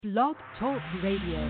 Blog Talk Radio.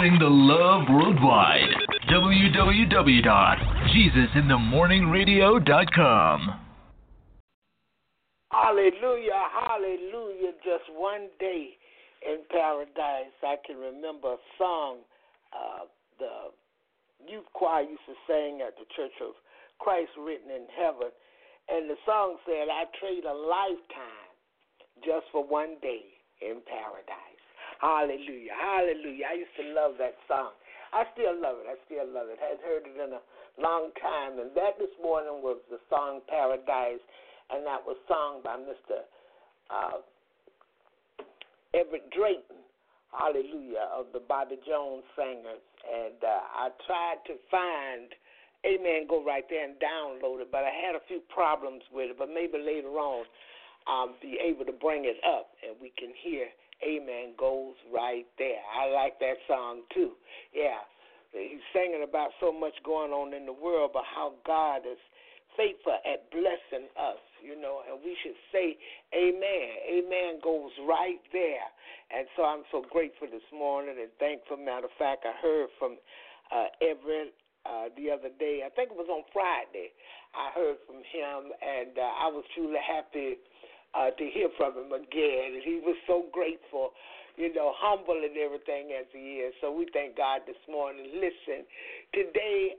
Spreading the love worldwide. www.jesusinthemorningradio.com. Hallelujah, hallelujah. Just one day in paradise. I can remember a song the youth choir used to sing at the Church of Christ written in heaven. And the song said, I trade a lifetime just for one day in paradise. Hallelujah, hallelujah. I used to love that song. I still love it. Hadn't heard it in a long time. And that this morning was the song Paradise, and that was sung by Mr. Everett Drayton, hallelujah, of the Bobby Jones Singers. And I tried to find, amen, go right there and download it, but I had a few problems with it. But maybe later on I'll be able to bring it up and we can hear, amen, goes right there. I like that song too. Yeah, he's singing about so much going on in the world, but how God is faithful at blessing us, you know, and we should say amen. Amen goes right there. And so I'm so grateful this morning and thankful. Matter of fact, I heard from Everett the other day. I think it was on Friday. I heard from him, and I was truly happy to hear from him again. And he was so grateful, you know, humble and everything as he is. So we thank God this morning. Listen, today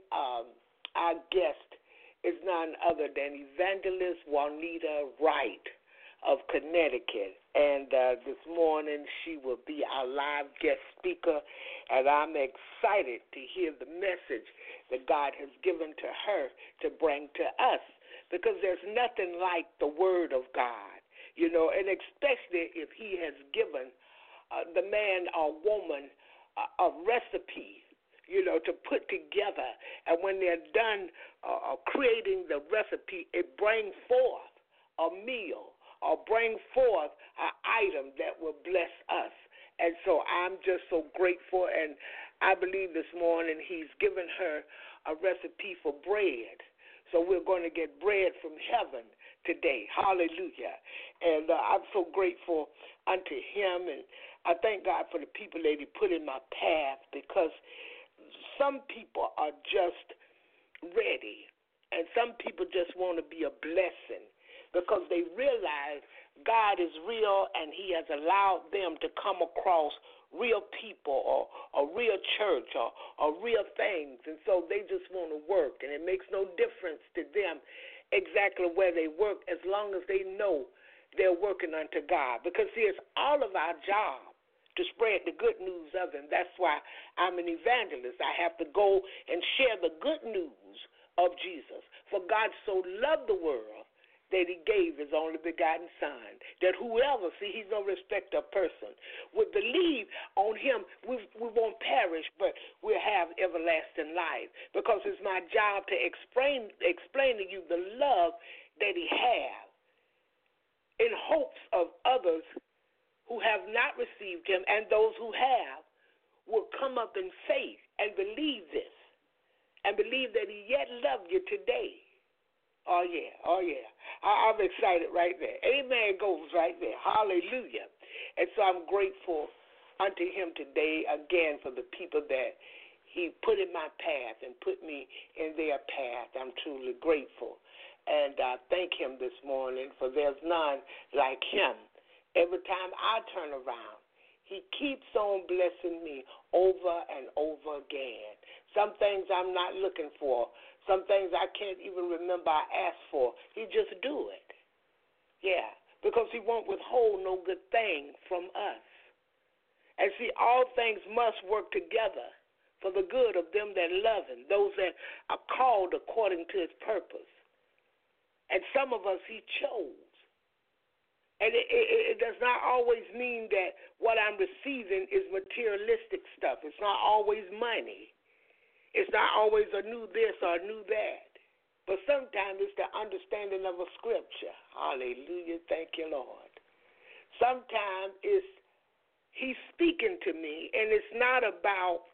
our guest is none other than Evangelist Juanita Wright of Connecticut. And this morning she will be our live guest speaker, and I'm excited to hear the message that God has given to her to bring to us, because there's nothing like the Word of God, you know, and especially if he has given the man or woman a recipe, you know, to put together. And when they're done creating the recipe, it brings forth a meal or bring forth an item that will bless us. And so I'm just so grateful, and I believe this morning he's given her a recipe for bread. So we're going to get bread from heaven today. Hallelujah. And I'm so grateful unto him, and I thank God for the people that he put in my path, because some people are just ready, and some people just want to be a blessing, because they realize God is real and he has allowed them to come across real people or a real church or real things. And so they just want to work, and it makes no difference to them exactly where they work, as long as they know they're working unto God. Because see, it's all of our job to spread the good news of him. That's why I'm an evangelist. I have to go and share the good news of Jesus. For God so loved the world that he gave his only begotten Son, that whoever, see, he's no respecter of person, would believe on him, we won't perish, but we'll have everlasting life. Because it's my job to explain to you the love that he has, in hopes of others who have not received him, and those who have will come up in faith and believe this, and believe that he yet loves you today. Oh, yeah. I'm excited right there. Amen goes right there. Hallelujah. And so I'm grateful unto him today, again, for the people that he put in my path and put me in their path. I'm truly grateful. And I thank him this morning, for there's none like him. Every time I turn around, he keeps on blessing me over and over again. Some things I'm not looking for. Some things I can't even remember I asked for. He just do it. Yeah, because he won't withhold no good thing from us. And see, all things must work together for the good of them that love him, those that are called according to his purpose. And some of us he chose. And it does not always mean that what I'm receiving is materialistic stuff. It's not always money. It's not always a new this or a new that. But sometimes it's the understanding of a scripture. Hallelujah. Thank you, Lord. Sometimes it's he's speaking to me, and it's not about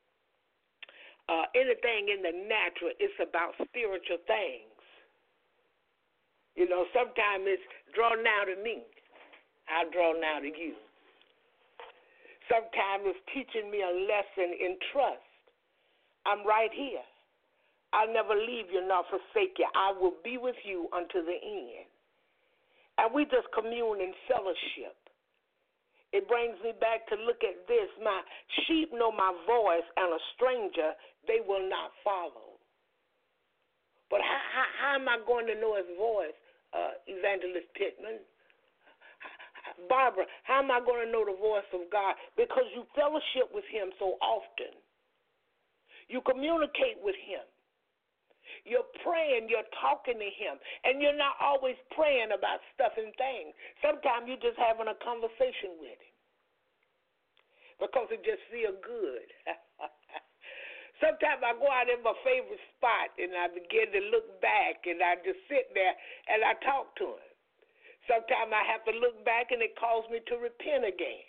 anything in the natural. It's about spiritual things. You know, sometimes it's draw now to me. I'll draw now to you. Sometimes it's teaching me a lesson in trust. I'm right here. I'll never leave you nor forsake you. I will be with you unto the end. And we just commune in fellowship. It brings me back to look at this. My sheep know my voice, and a stranger they will not follow. But how am I going to know his voice, Evangelist Pittman? Barbara, how am I going to know the voice of God? Because you fellowship with him so often. You communicate with him. You're praying, you're talking to him, and you're not always praying about stuff and things. Sometimes you're just having a conversation with him because it just feels good. Sometimes I go out in my favorite spot and I begin to look back and I just sit there and I talk to him. Sometimes I have to look back and it calls me to repent again.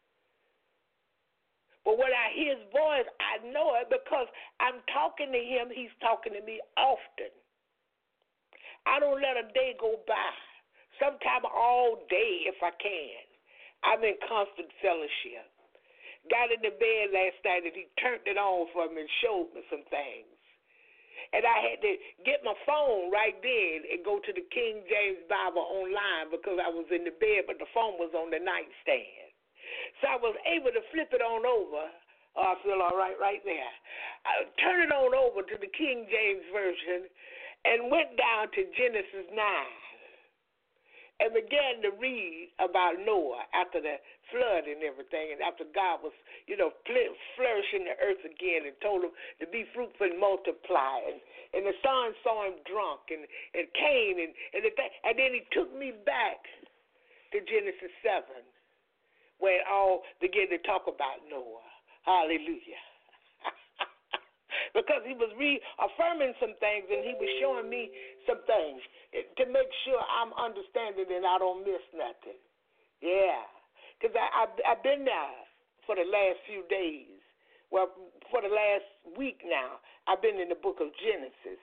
But when I hear his voice, I know it because I'm talking to him. He's talking to me often. I don't let a day go by. Sometimes all day if I can. I'm in constant fellowship. Got in the bed last night and he turned it on for me and showed me some things. And I had to get my phone right then and go to the King James Bible online because I was in the bed, but the phone was on the nightstand. So I was able to flip it on over. Oh, I feel all right there. I turned it on over to the King James Version and went down to Genesis 9 and began to read about Noah after the flood and everything, and after God was, flourishing the earth again and told him to be fruitful and multiply. And the son saw him drunk and Cain, and then he took me back to Genesis 7. Where it all began to talk about Noah. Hallelujah. Because he was reaffirming some things and he was showing me some things to make sure I'm understanding and I don't miss nothing. Yeah. Because I've been there for the last few days. Well, for the last week now, I've been in the book of Genesis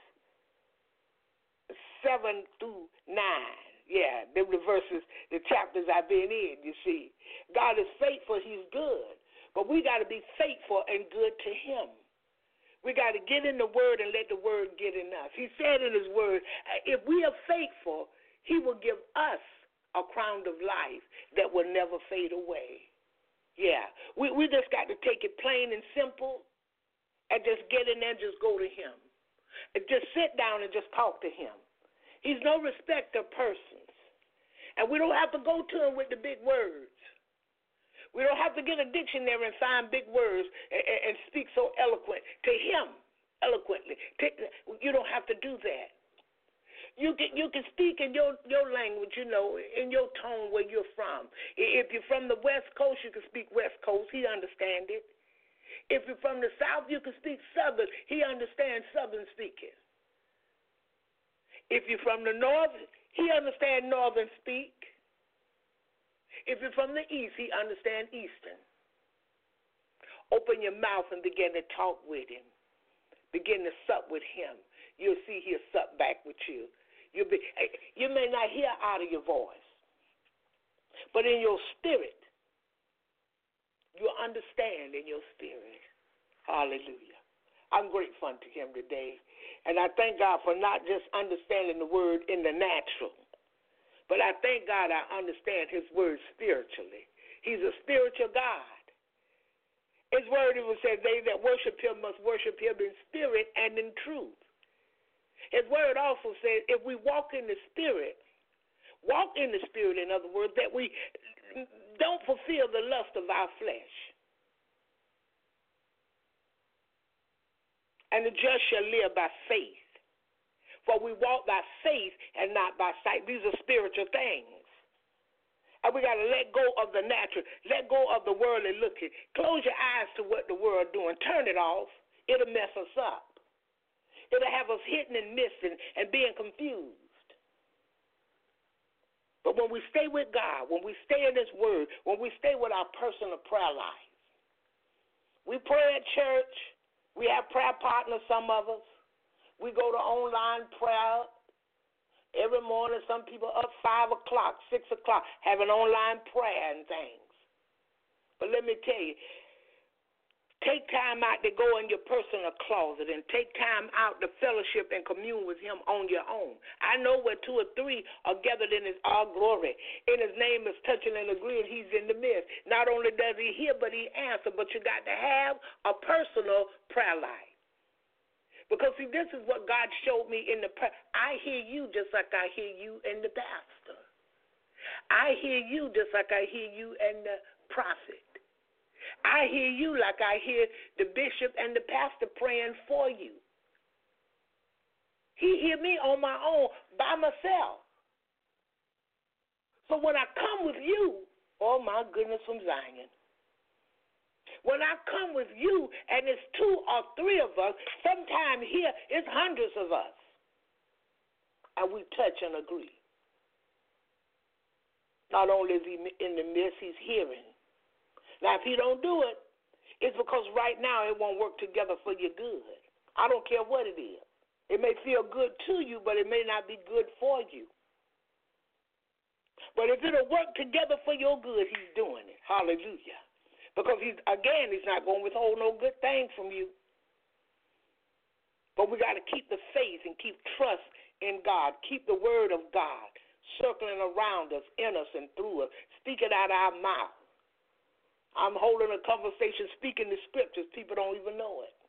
7 through 9. Yeah, the verses, the chapters I've been in, you see. God is faithful, he's good. But we got to be faithful and good to him. We got to get in the word and let the word get in us. He said in his word, if we are faithful, he will give us a crown of life that will never fade away. Yeah, we just got to take it plain and simple and just get in there and just go to him. And just sit down and just talk to him. He's no respecter of persons. And we don't have to go to him with the big words. We don't have to get a dictionary and find big words and speak so eloquent to him, eloquently. You don't have to do that. You can speak in your language, in your tone where you're from. If you're from the West Coast, you can speak West Coast. He understands it. If you're from the South, you can speak Southern. He understands Southern speaking. If you're from the North, he understands Northern speak. If you're from the East, he understands Eastern. Open your mouth and begin to talk with him. Begin to sup with him. You'll see he'll sup back with you. You may not hear out of your voice, but in your spirit, you'll understand in your spirit. Hallelujah. I'm grateful to him today. And I thank God for not just understanding the word in the natural, but I thank God I understand his word spiritually. He's a spiritual God. His word even says they that worship him must worship him in spirit and in truth. His word also says if we walk in the spirit, in other words, that we don't fulfill the lust of our flesh. And the just shall live by faith. For we walk by faith and not by sight. These are spiritual things. And we got to let go of the natural. Let go of the worldly looking. Close your eyes to what the world doing. Turn it off. It'll mess us up. It'll have us hitting and missing and being confused. But when we stay with God, when we stay in his word, when we stay with our personal prayer life, we pray at church. We have prayer partners, some of us. We go to online prayer every morning. Some people up 5 o'clock, 6 o'clock, having online prayer and things. But let me tell you, take time out to go in your personal closet and take time out to fellowship and commune with him on your own. I know where 2 or 3 are gathered in his all glory. In his name is touching and agreeing, he's in the midst. Not only does he hear, but he answers. But you got to have a personal prayer life. Because, see, this is what God showed me in the prayer. I hear you just like I hear you and the pastor. I hear you just like I hear you and the prophet. I hear you like I hear the bishop and the pastor praying for you. He hear me on my own by myself. So when I come with you, oh my goodness, from Zion. When I come with you and it's 2 or 3 of us, sometime here it's hundreds of us. And we touch and agree. Not only is he in the midst, he's hearing. Now, if he don't do it, it's because right now it won't work together for your good. I don't care what it is. It may feel good to you, but it may not be good for you. But if it'll work together for your good, he's doing it. Hallelujah. Because, he's not going to withhold no good thing from you. But we got to keep the faith and keep trust in God. Keep the word of God circling around us, in us, and through us. Speak it out of our mouth. I'm holding a conversation, speaking the scriptures. People don't even know it.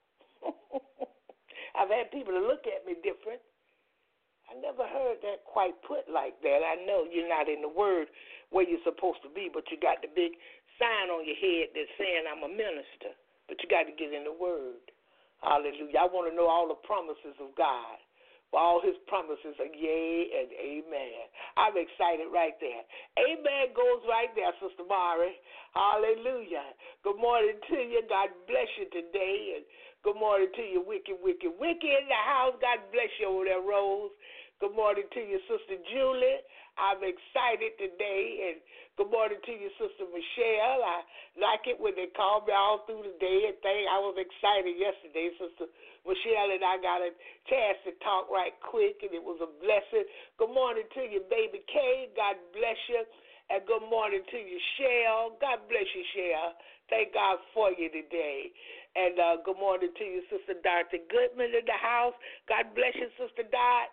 I've had people to look at me different. I never heard that quite put like that. I know you're not in the word where you're supposed to be, but you got the big sign on your head that's saying I'm a minister. But you got to get in the word. Hallelujah. I want to know all the promises of God. For all his promises are yea and amen. I'm excited right there. Amen goes right there, Sister Mari. Hallelujah. Good morning to you. God bless you today. And good morning to you, Wicked in the house. God bless you over there, Rose. Good morning to you, Sister Julie. I'm excited today. And good morning to you, Sister Michelle. I like it when they call me all through the day and think. I was excited yesterday, Sister Michelle and I got a chance to talk right quick, and it was a blessing. Good morning to you, Baby Kay. God bless you. And good morning to you, Shell. God bless you, Shell. Thank God for you today. And good morning to you, Sister Dorothy Goodman in the house. God bless you, Sister Dot.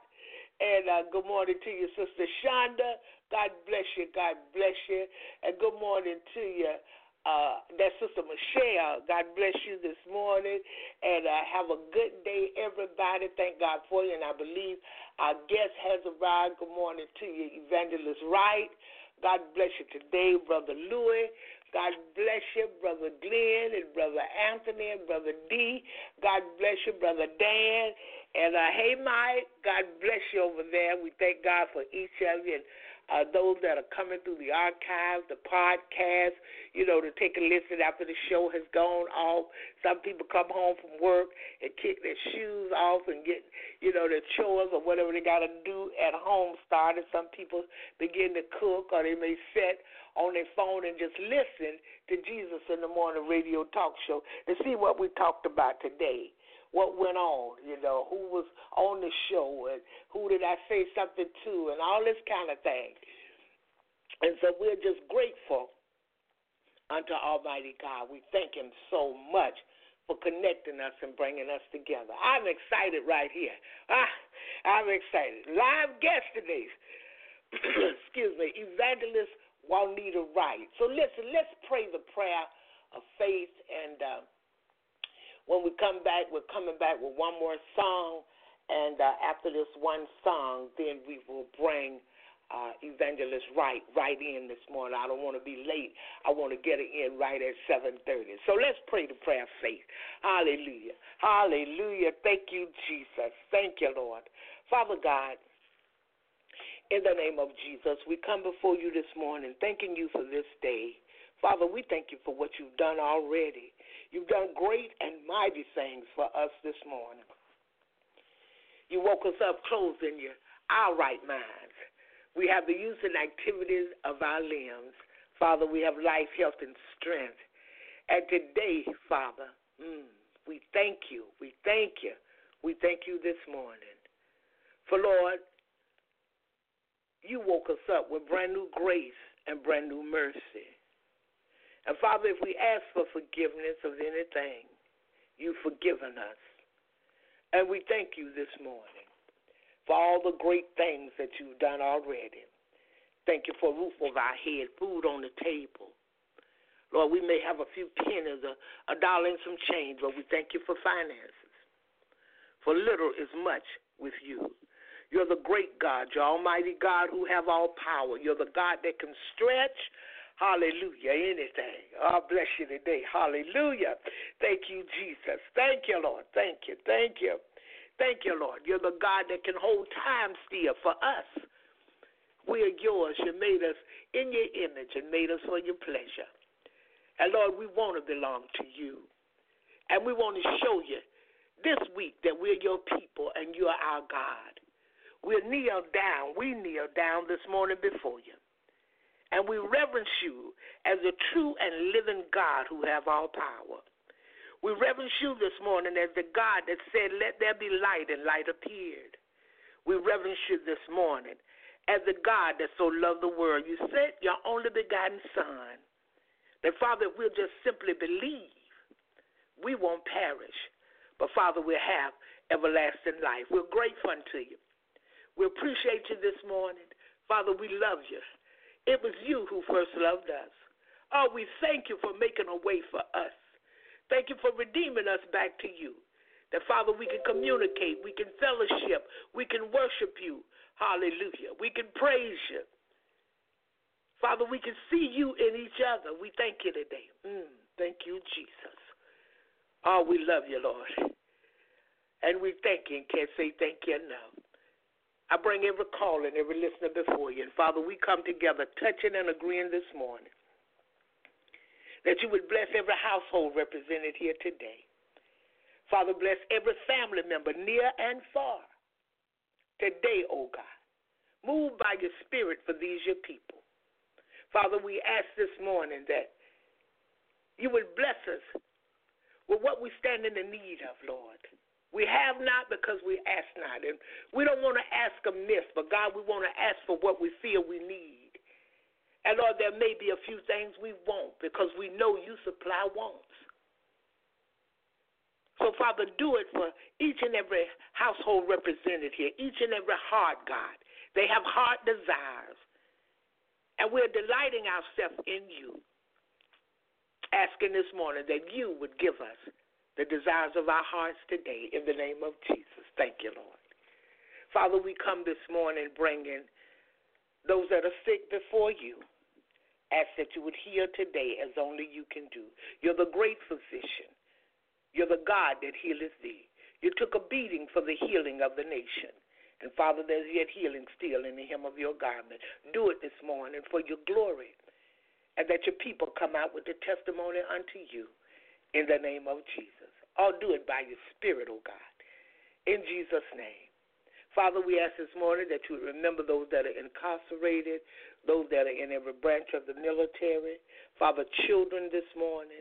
And good morning to you, Sister Shonda. God bless you. God bless you. And good morning to you. That's Sister Michelle. God bless you this morning. And have a good day, everybody. Thank God for you. And I believe our guest has arrived. Good morning to you, Evangelist Wright. God bless you today, Brother Louis. God bless you, Brother Glenn and Brother Anthony and Brother D. God bless you, Brother Dan. And hey, Mike, God bless you over there. We thank God for each of you. And those that are coming through the archives, the podcast, to take a listen after the show has gone off. Some people come home from work and kick their shoes off and get, their chores or whatever they got to do at home started. Some people begin to cook, or they may sit on their phone and just listen to Jesus in the Morning Radio Talk Show to see what we talked about today. What went on, who was on the show, and who did I say something to, and all this kind of thing. And so we're just grateful unto Almighty God. We thank him so much for connecting us and bringing us together. I'm excited right here. I'm excited. Live guest today, excuse me, Evangelist Juanita Wright. So listen, let's pray the prayer of faith, and when we come back, we're coming back with one more song, and after this one song, then we will bring Evangelist Wright right in this morning. I don't want to be late. I want to get it in right at 7:30. So let's pray the prayer of faith. Hallelujah. Hallelujah. Thank you, Jesus. Thank you, Lord. Father God, in the name of Jesus, we come before you this morning thanking you for this day. Father, we thank you for what you've done already. You've done great and mighty things for us this morning. You woke us up clothed in our right minds. We have the use and activities of our limbs. Father, we have life, health, and strength. And today, Father, we thank you. We thank you. We thank you this morning. For, Lord, you woke us up with brand new grace and brand new mercy. And, Father, if we ask for forgiveness of anything, you've forgiven us. And we thank you this morning for all the great things that you've done already. Thank you for a roof over our head, food on the table. Lord, we may have a few pennies, a dollar and some change, but we thank you for finances. For little is much with you. You're the great God, you're almighty God who have all power. You're the God that can stretch, hallelujah, anything. Oh, bless you today. Hallelujah. Thank you, Jesus. Thank you, Lord. Thank you. Thank you. Thank you, Lord. You're the God that can hold time still for us. We are yours. You made us in your image and made us for your pleasure. And, Lord, we want to belong to you. And we want to show you this week that we're your people and you're our God. We kneel down this morning before you. And we reverence you as a true and living God who have all power. We reverence you this morning as the God that said, let there be light, and light appeared. We reverence you this morning as the God that so loved the world. You sent your only begotten Son, that, Father, if we'll just simply believe, we won't perish. But, Father, we'll have everlasting life. We're grateful unto you. We appreciate you this morning. Father, we love you. It was you who first loved us. Oh, we thank you for making a way for us. Thank you for redeeming us back to you. That, Father, we can communicate, we can fellowship, we can worship you. Hallelujah. We can praise you. Father, we can see you in each other. We thank you today. Thank you, Jesus. Oh, we love you, Lord. And we thank you and can't say thank you enough. I bring every caller and every listener before you. And, Father, we come together touching and agreeing this morning that you would bless every household represented here today. Father, bless every family member near and far today, oh God. Move by your spirit for these your people. Father, we ask this morning that you would bless us with what we stand in the need of, Lord. We have not because we ask not. And we don't want to ask amiss, but, God, we want to ask for what we feel we need. And, Lord, there may be a few things we want because we know you supply wants. So, Father, do it for each and every household represented here, each and every heart, God. They have heart desires. And we're delighting ourselves in you, asking this morning that you would give us the desires of our hearts today in the name of Jesus. Thank you, Lord. Father, we come this morning bringing those that are sick before you. Ask that you would heal today as only you can do. You're the great physician. You're the God that healeth thee. You took a beating for the healing of the nation. And, Father, there's yet healing still in the hem of your garment. Do it this morning for your glory, and that your people come out with the testimony unto you in the name of Jesus. I'll do it by your spirit, oh God, in Jesus' name. Father, we ask this morning that you would remember those that are incarcerated, those that are in every branch of the military. Father, children this morning,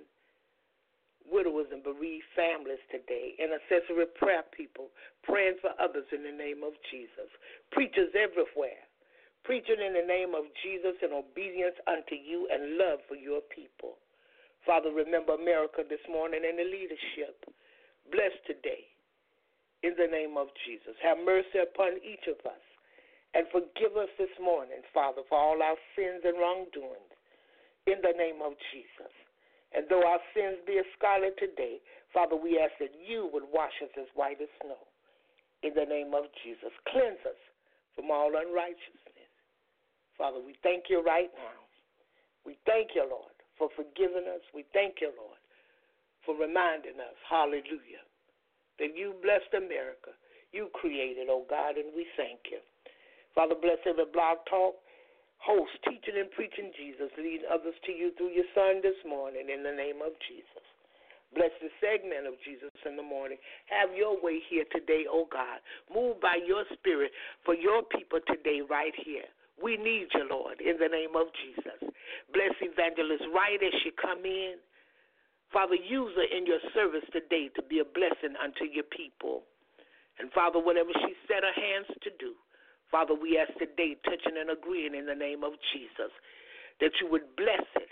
widowers and bereaved families today, intercessory prayer people, praying for others in the name of Jesus. Preachers everywhere, preaching in the name of Jesus in obedience unto you and love for your people. Father, remember America this morning and the leadership. Bless today in the name of Jesus. Have mercy upon each of us and forgive us this morning, Father, for all our sins and wrongdoings in the name of Jesus. And though our sins be as scarlet today, Father, we ask that you would wash us as white as snow in the name of Jesus. Cleanse us from all unrighteousness. Father, we thank you right now. We thank you, Lord, for forgiving us. We thank you, Lord, for reminding us, hallelujah, that you blessed America. You created, oh God, and we thank you. Father, bless every blog talk host, teaching and preaching Jesus, leading others to you through your Son this morning in the name of Jesus. Bless the segment of Jesus in the morning. Have your way here today, oh God. Move by your spirit for your people today right here. We need you, Lord, in the name of Jesus. Bless Evangelist Wright as she come in. Father, use her in your service today to be a blessing unto your people. And, Father, whatever she set her hands to do, Father, we ask today, touching and agreeing in the name of Jesus, that you would bless it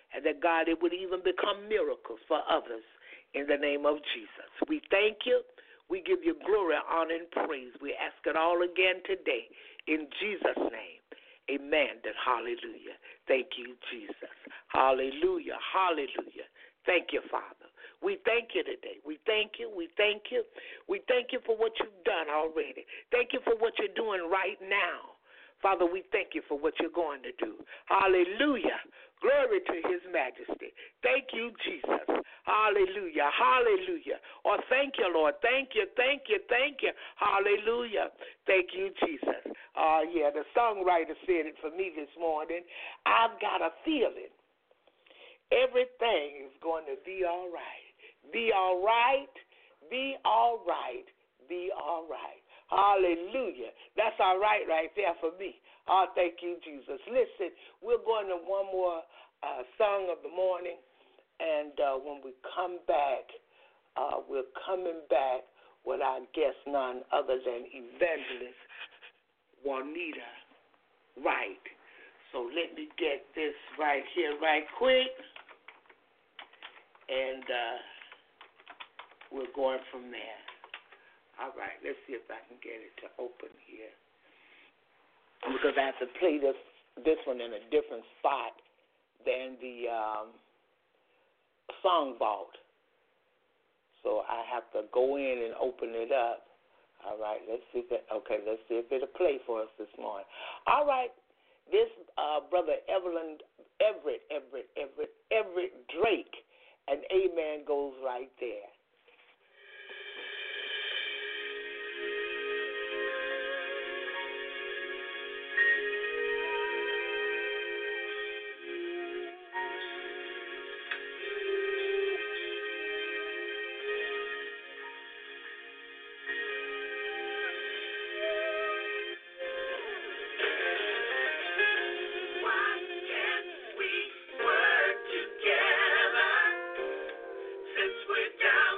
and that, God, it would even become miracles for others in the name of Jesus. We thank you. We give you glory, honor, and praise. We ask it all again today in Jesus' name. Amen. And hallelujah. Thank you, Jesus. Hallelujah. Hallelujah. Thank you, Father. We thank you today. We thank you. We thank you. We thank you for what you've done already. Thank you for what you're doing right now. Father, we thank you for what you're going to do. Hallelujah. Glory to his majesty. Thank you, Jesus. Hallelujah. Hallelujah. Oh, thank you, Lord. Thank you. Thank you. Thank you. Hallelujah. Thank you, Jesus. Yeah, the songwriter said it for me this morning. I've got a feeling everything is going to be all right. Be all right. Be all right. Be all right. Hallelujah. That's all right there for me. Oh, thank you, Jesus. Listen, we're going to one more song of the morning, and when we come back, we're coming back with our guest, none other than Evangelist Juanita Wright. So let me get this right here right quick, and we're going from there. All right, let's see if I can get it to open here. Because I have to play this one in a different spot than the song vault. So I have to go in and open it up. All right, let's see if it'll play for us this morning. All right, this brother Everett Drake, and amen goes right there. Since we're down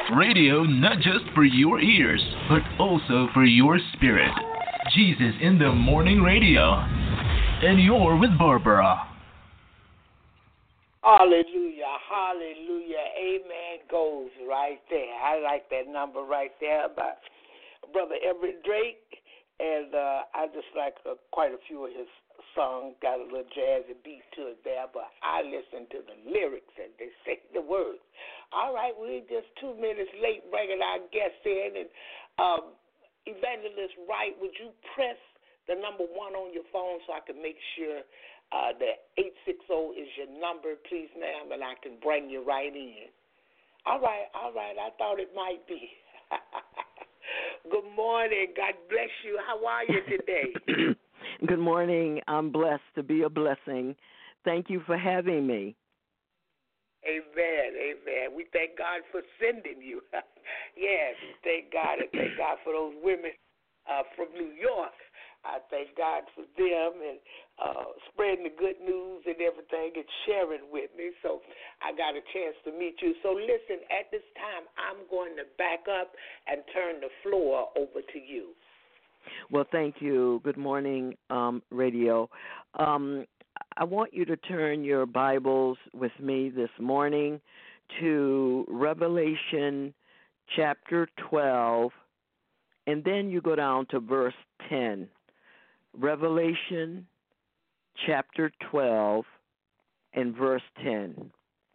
Radio not just for your ears, but also for your spirit. Jesus in the Morning Radio. And you're with Barbara. Hallelujah, hallelujah, amen goes right there. I like that number right there by Brother Everett Drake, and I just like quite a few of his songs. Got a little jazzy beat to it there, but I listen to the lyrics and they say the words. All right, we're just 2 minutes late bringing our guests in, and Evangelist Wright, would you press the number 1 on your phone so I can make sure that 860 is your number, please, ma'am, and I can bring you right in. All right, I thought it might be. Good morning. God bless you. How are you today? Good morning. I'm blessed to be a blessing. Thank you for having me. Amen, amen. We thank God for sending you. Yes, thank God, and thank God for those women from New York. I thank God for them and spreading the good news and everything and sharing with me. So I got a chance to meet you. So listen, at this time, I'm going to back up and turn the floor over to you. Well, thank you. Good morning, Radio. I want you to turn your Bibles with me this morning to Revelation chapter 12, and then you go down to verse 10. Revelation chapter 12 and verse 10.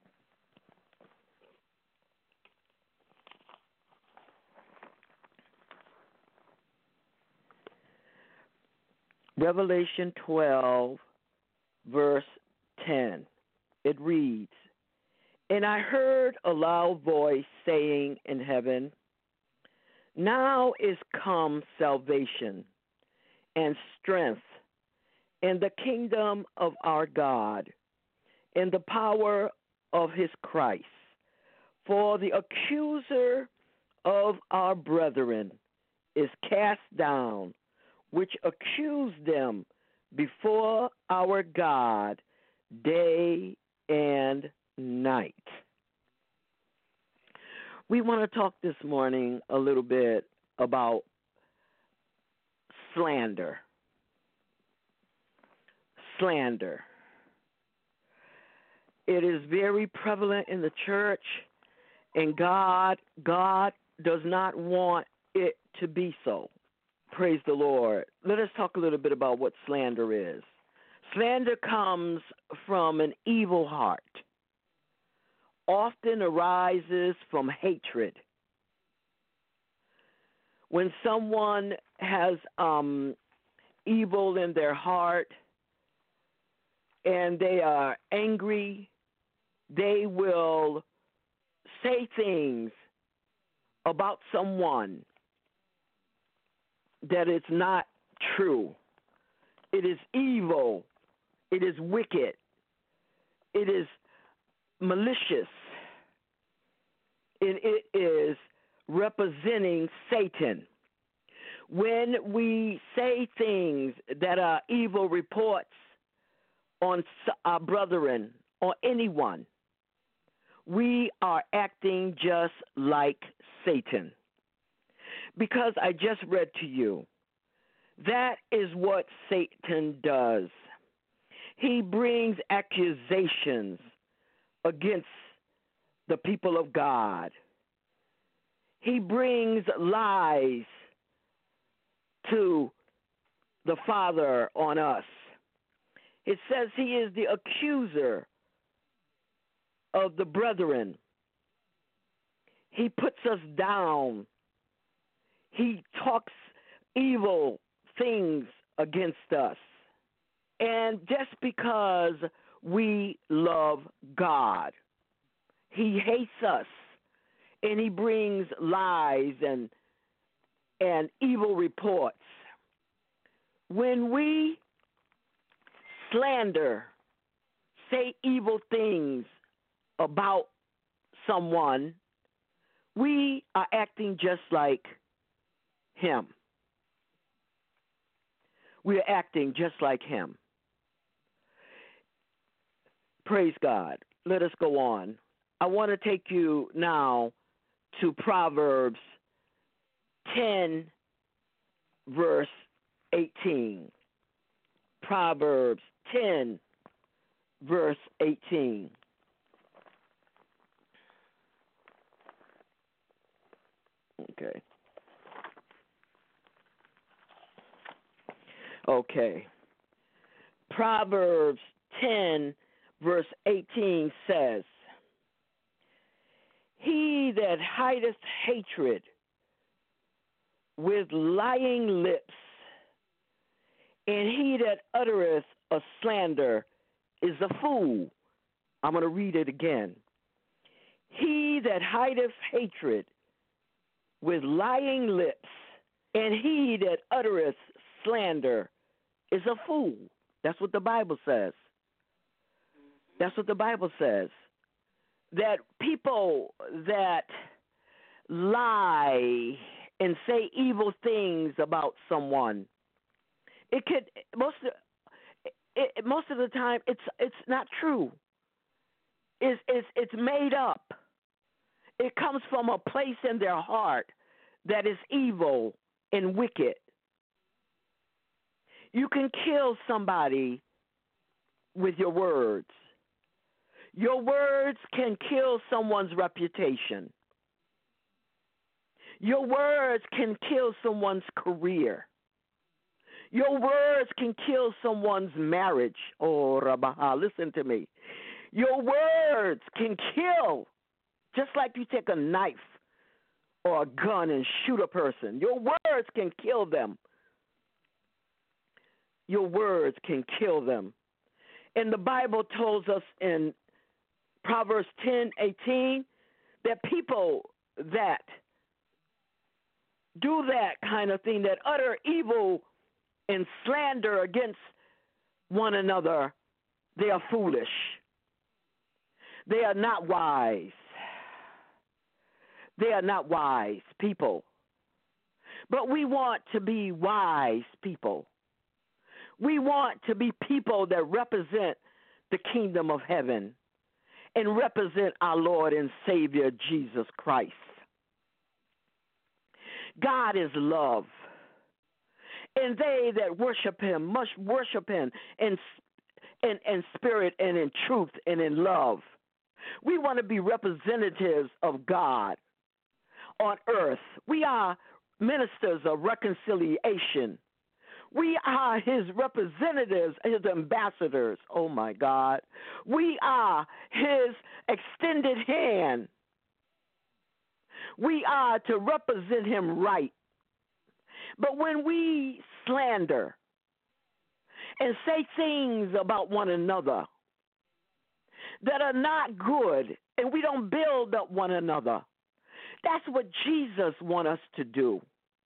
Revelation 12, verse 10. It reads, "And I heard a loud voice saying in heaven, Now is come salvation and strength and the kingdom of our God and the power of his Christ. For the accuser of our brethren is cast down, which accused them before our God day and night." We want to talk this morning a little bit about slander. Slander. It is very prevalent in the church, and God does not want it to be so. Praise the Lord. Let us talk a little bit about what slander is. Slander comes from an evil heart, often arises from hatred. When someone has evil in their heart and they are angry, they will say things about someone that is not true. It is evil. It is wicked. It is malicious. And it is representing Satan. When we say things that are evil reports on our brethren or anyone, we are acting just like Satan. Because I just read to you, that is what Satan does. He brings accusations against the people of God. He brings lies to the Father on us. It says he is the accuser of the brethren. He puts us down. He talks evil things against us. And just because we love God, he hates us, and he brings lies and evil reports. When we slander, say evil things about someone, we are acting just like him. We are acting just like him. Praise God. Let us go on. I want to take you now to Proverbs 10, verse 18. Proverbs 10, verse 18. Okay. Okay. Proverbs 10, verse 18 says, "He that hideth hatred with lying lips, and he that uttereth a slander is a fool." I'm going to read it again. "He that hideth hatred with lying lips, and he that uttereth slander is a fool." That's what the Bible says. That's what the Bible says. That people that lie and say evil things about someone, it could most of the time it's not true. It's made up. It comes from a place in their heart that is evil and wicked. You can kill somebody with your words. Your words can kill someone's reputation. Your words can kill someone's career. Your words can kill someone's marriage. Oh, Rabaha, listen to me. Your words can kill, just like you take a knife or a gun and shoot a person. Your words can kill them. Your words can kill them. And the Bible tells us in Proverbs 10:18 that people that do that kind of thing, that utter evil and slander against one another, they are foolish. They are not wise. They are not wise people. But we want to be wise people. We want to be people that represent the kingdom of heaven and represent our Lord and Savior, Jesus Christ. God is love, and they that worship him must worship him in spirit and in truth and in love. We want to be representatives of God on earth. We are ministers of reconciliation. We are his representatives, his ambassadors. Oh, my God. We are his extended hand. We are to represent him right. But when we slander and say things about one another that are not good, and we don't build up one another, that's what Jesus wants us to do.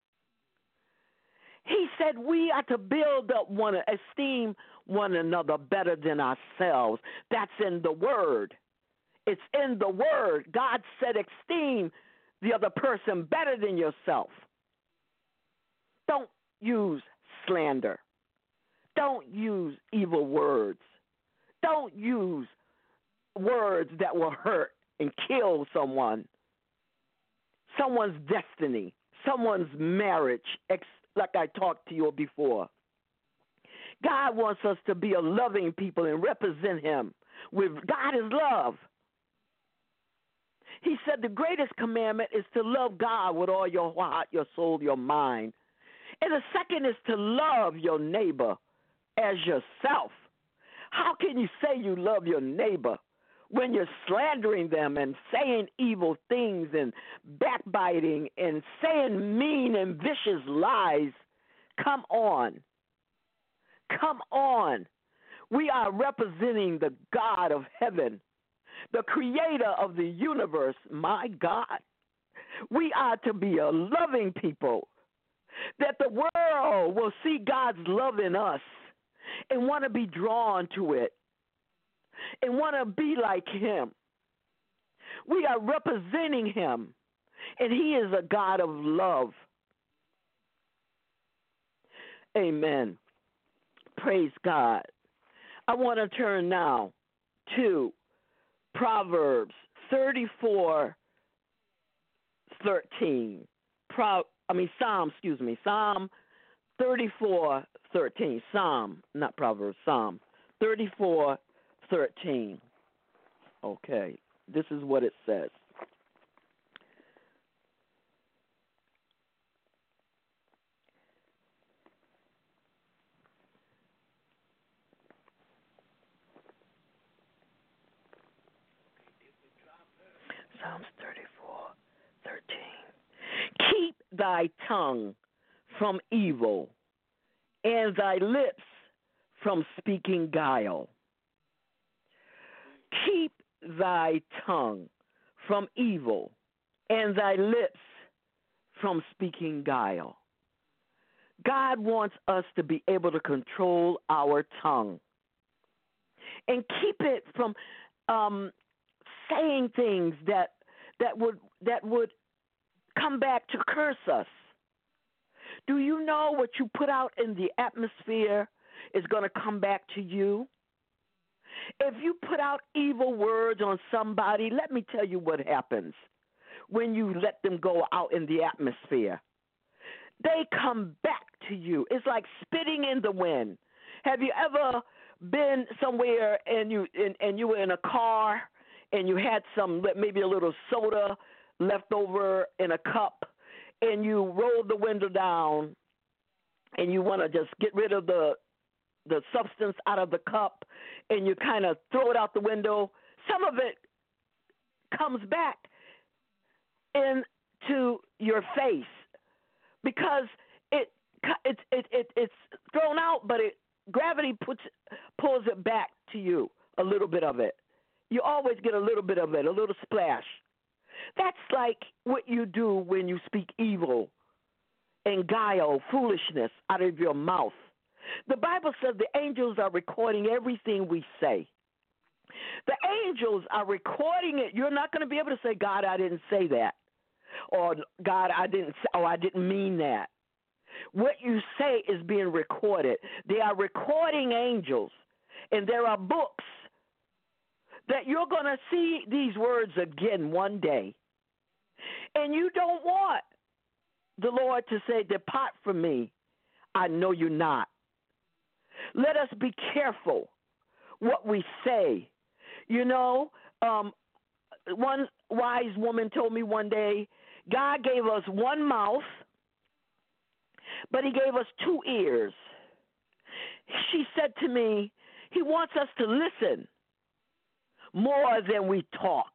He said we are to build up esteem one another better than ourselves. That's in the Word. It's in the Word. God said esteem the other person better than yourself. Don't use slander. Don't use evil words. Don't use words that will hurt and kill someone's destiny, someone's marriage, like I talked to you before. God wants us to be a loving people and represent him. God is love. He said the greatest commandment is to love God with all your heart, your soul, your mind. And the second is to love your neighbor as yourself. How can you say you love your neighbor when you're slandering them and saying evil things and backbiting and saying mean and vicious lies? Come on. Come on. We are representing the God of heaven, the creator of the universe, my God. We are to be a loving people, that the world will see God's love in us and want to be drawn to it and want to be like him. We are representing him, and he is a God of love. Amen. Praise God. I want to turn now to Proverbs 34, 13. Psalm 34:13. Psalm, not Proverbs, Psalm 34:13. Okay, this is what it says. Psalms 34:13. Keep thy tongue from evil, and thy lips from speaking guile. Keep thy tongue from evil, and thy lips from speaking guile. God wants us to be able to control our tongue and keep it from saying things that would come back to curse us. Do you know what you put out in the atmosphere is going to come back to you? If you put out evil words on somebody, let me tell you what happens when you let them go out in the atmosphere. They come back to you. It's like spitting in the wind. Have you ever been somewhere and you were in a car and you had some, maybe a little soda left over in a cup, and you roll the window down and you want to just get rid of the substance out of the cup, and you kind of throw it out the window? Some of it comes back into your face because it's thrown out, but gravity pulls it back to you, a little bit of it. You always get a little bit of it, a little splash. That's like what you do when you speak evil and guile, foolishness out of your mouth. The Bible says the angels are recording everything we say. The angels are recording it. You're not going to be able to say, God, I didn't say that. Or God, I didn't mean that. What you say is being recorded. They are recording angels. And there are books that you're going to see these words again one day. And you don't want the Lord to say, depart from me, I know you not. Let us be careful what we say. You know, one wise woman told me one day, God gave us one mouth, but he gave us two ears. She said to me, he wants us to listen more than we talk.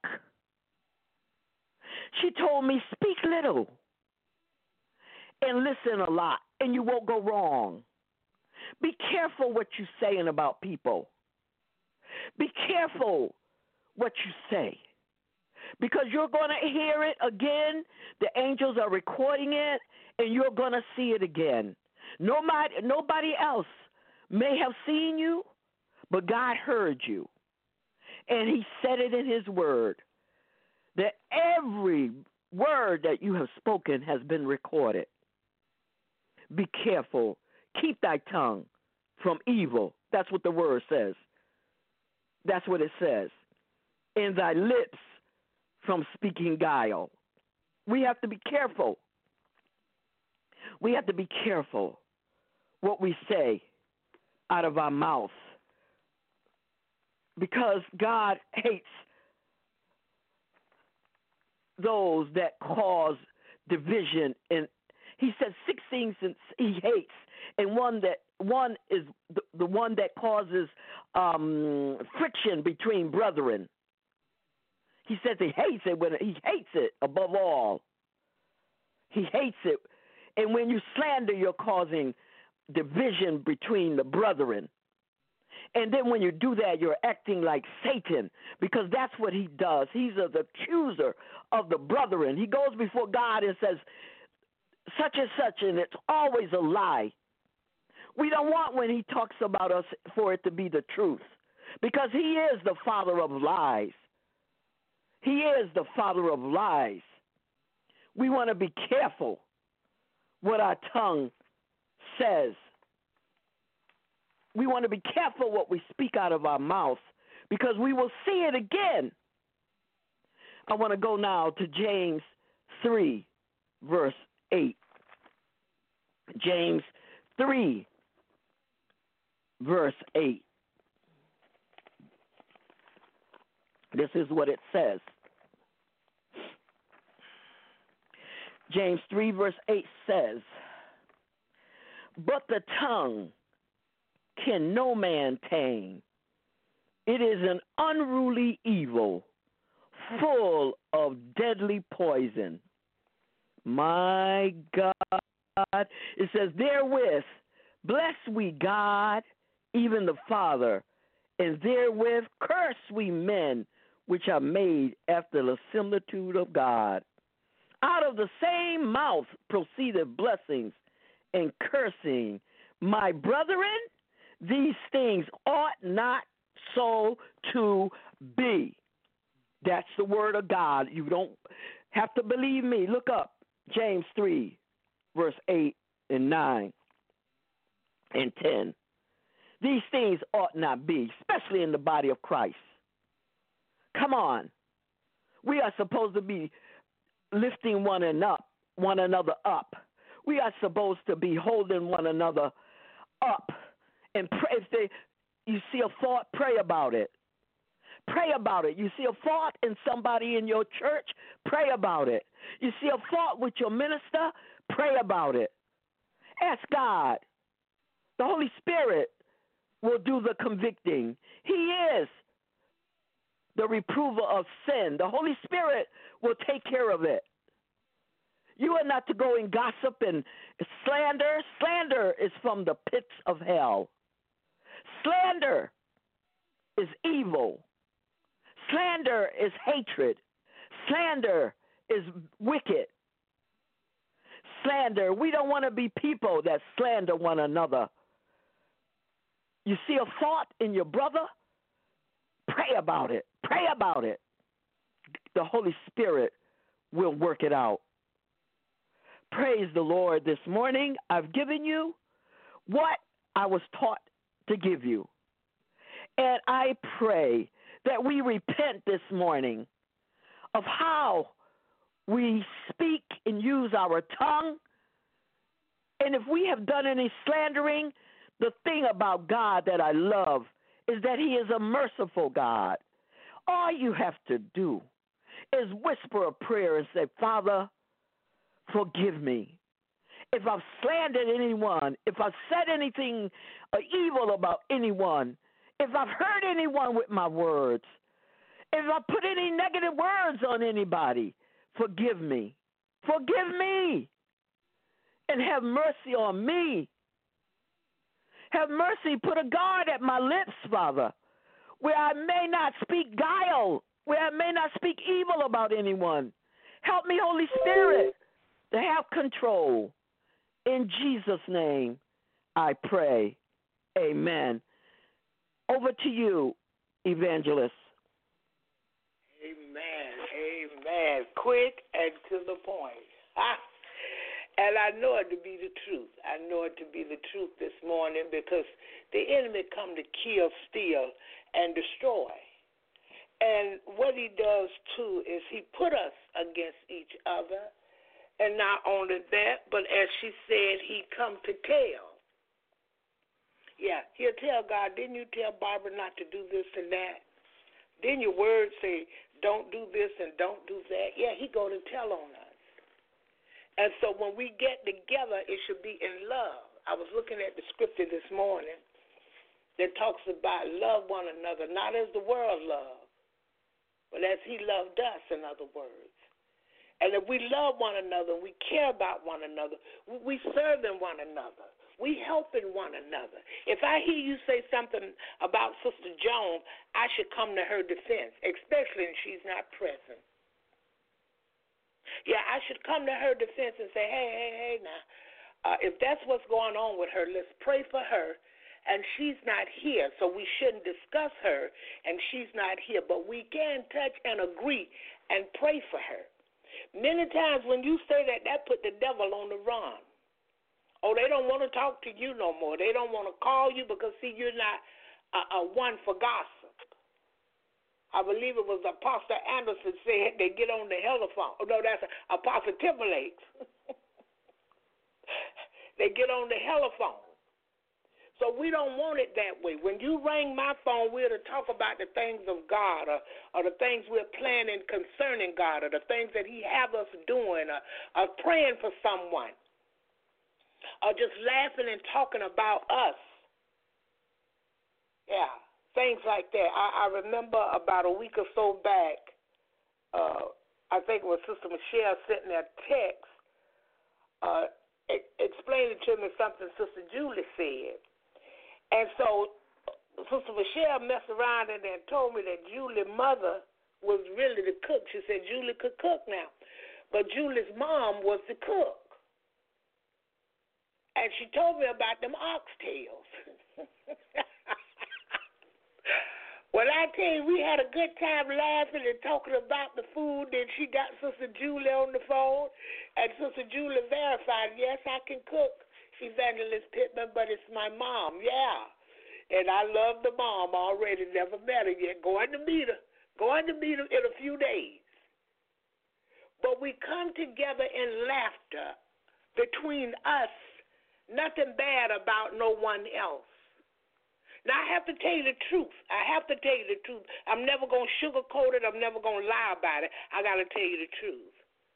She told me, speak little and listen a lot, and you won't go wrong. Be careful what you're saying about people. Be careful what you say, because you're going to hear it again. The angels are recording it, and you're going to see it again. Nobody else may have seen you, but God heard you, and he said it in his word, that every word that you have spoken has been recorded. Be careful. Keep thy tongue from evil. That's what the word says. That's what it says. And thy lips from speaking guile. We have to be careful. We have to be careful what we say out of our mouth, because God hates those that cause division, and he said 6 things he hates, and one is the one that causes friction between brethren. He says he hates it above all. He hates it, and when you slander, you're causing division between the brethren. And then when you do that, you're acting like Satan, because that's what he does. He's the accuser of the brethren. He goes before God and says, such and such, and it's always a lie. We don't want when he talks about us for it to be the truth, because he is the father of lies. He is the father of lies. We want to be careful what our tongue says. We want to be careful what we speak out of our mouth, because we will see it again. I want to go now to James 3, verse 8. James 3, verse 8. This is what it says. James 3, verse 8 says, "But the tongue can no man tame. It is an unruly evil, full of deadly poison." My God. It says, "Therewith bless we God, even the Father, and therewith curse we men, which are made after the similitude of God. Out of the same mouth proceeded blessings and cursing. My brethren, these things ought not so to be." That's the word of God. You don't have to believe me. Look up James 3, verse 8 and 9 and 10. These things ought not be, especially in the body of Christ. Come on. We are supposed to be lifting one another up. We are supposed to be holding one another up. And pray. If you see a thought, pray about it. Pray about it. You see a thought in somebody in your church, pray about it. You see a thought with your minister, pray about it. Ask God. The Holy Spirit will do the convicting. He is the reprover of sin. The Holy Spirit will take care of it. You are not to go and gossip and slander. Slander is from the pits of hell. Slander is evil. Slander is hatred. Slander is wicked. Slander, we don't want to be people that slander one another. You see a thought in your brother? Pray about it. Pray about it. The Holy Spirit will work it out. Praise the Lord. This morning, I've given you what I was taught to give you. And I pray that we repent this morning of how we speak and use our tongue. And if we have done any slandering, the thing about God that I love is that He is a merciful God. All you have to do is whisper a prayer and say, "Father, forgive me. If I've slandered anyone, if I've said anything evil about anyone, if I've hurt anyone with my words, if I put any negative words on anybody, forgive me. Forgive me. And have mercy on me. Have mercy. Put a guard at my lips, Father, where I may not speak guile, where I may not speak evil about anyone. Help me, Holy Spirit, to have control. In Jesus' name, I pray. Amen. Over to you, Evangelist. Amen. Amen. Quick and to the point. And I know it to be the truth. I know it to be the truth this morning because the enemy come to kill, steal, and destroy. And what he does, too, is he put us against each other. And not only that, but as she said, he come to tell. Yeah, he'll tell God, didn't you tell Barbara not to do this and that? Didn't your word say, don't do this and don't do that? Yeah, he go to tell on us. And so when we get together, it should be in love. I was looking at the scripture this morning that talks about love one another, not as the world loves, but as he loved us, in other words. And if we love one another, we care about one another, we serving one another, we helping one another. If I hear you say something about Sister Jones, I should come to her defense, especially when she's not present. Yeah, I should come to her defense and say, hey, now, if that's what's going on with her, let's pray for her. And she's not here, so we shouldn't discuss her, and she's not here. But we can touch and agree and pray for her. Many times when you say that, that put the devil on the run. Oh, they don't want to talk to you no more. They don't want to call you because, see, you're not one for gossip. I believe it was Apostle Anderson said they get on the telephone. Oh, no, that's Apostle Timberlake. They get on the telephone. So we don't want it that way. When you ring my phone, we're to talk about the things of God or the things we're planning concerning God or the things that he have us doing or praying for someone or just laughing and talking about us. Yeah, things like that. I remember about a week or so back, I think it was Sister Michelle sent me a text explaining to me something Sister Julie said. And so Sister Michelle messed around and then told me that Julie's mother was really the cook. She said Julie could cook now. But Julie's mom was the cook. And she told me about them oxtails. Well, I tell you, we had a good time laughing and talking about the food. Then she got Sister Julie on the phone, and Sister Julie verified, yes, I can cook, Evangelist Pittman, but it's my mom, yeah. And I love the mom already, never met her yet. Going to meet her in a few days. But we come together in laughter between us, nothing bad about no one else. Now, I have to tell you the truth. I'm never going to sugarcoat it. I'm never going to lie about it. I got to tell you the truth.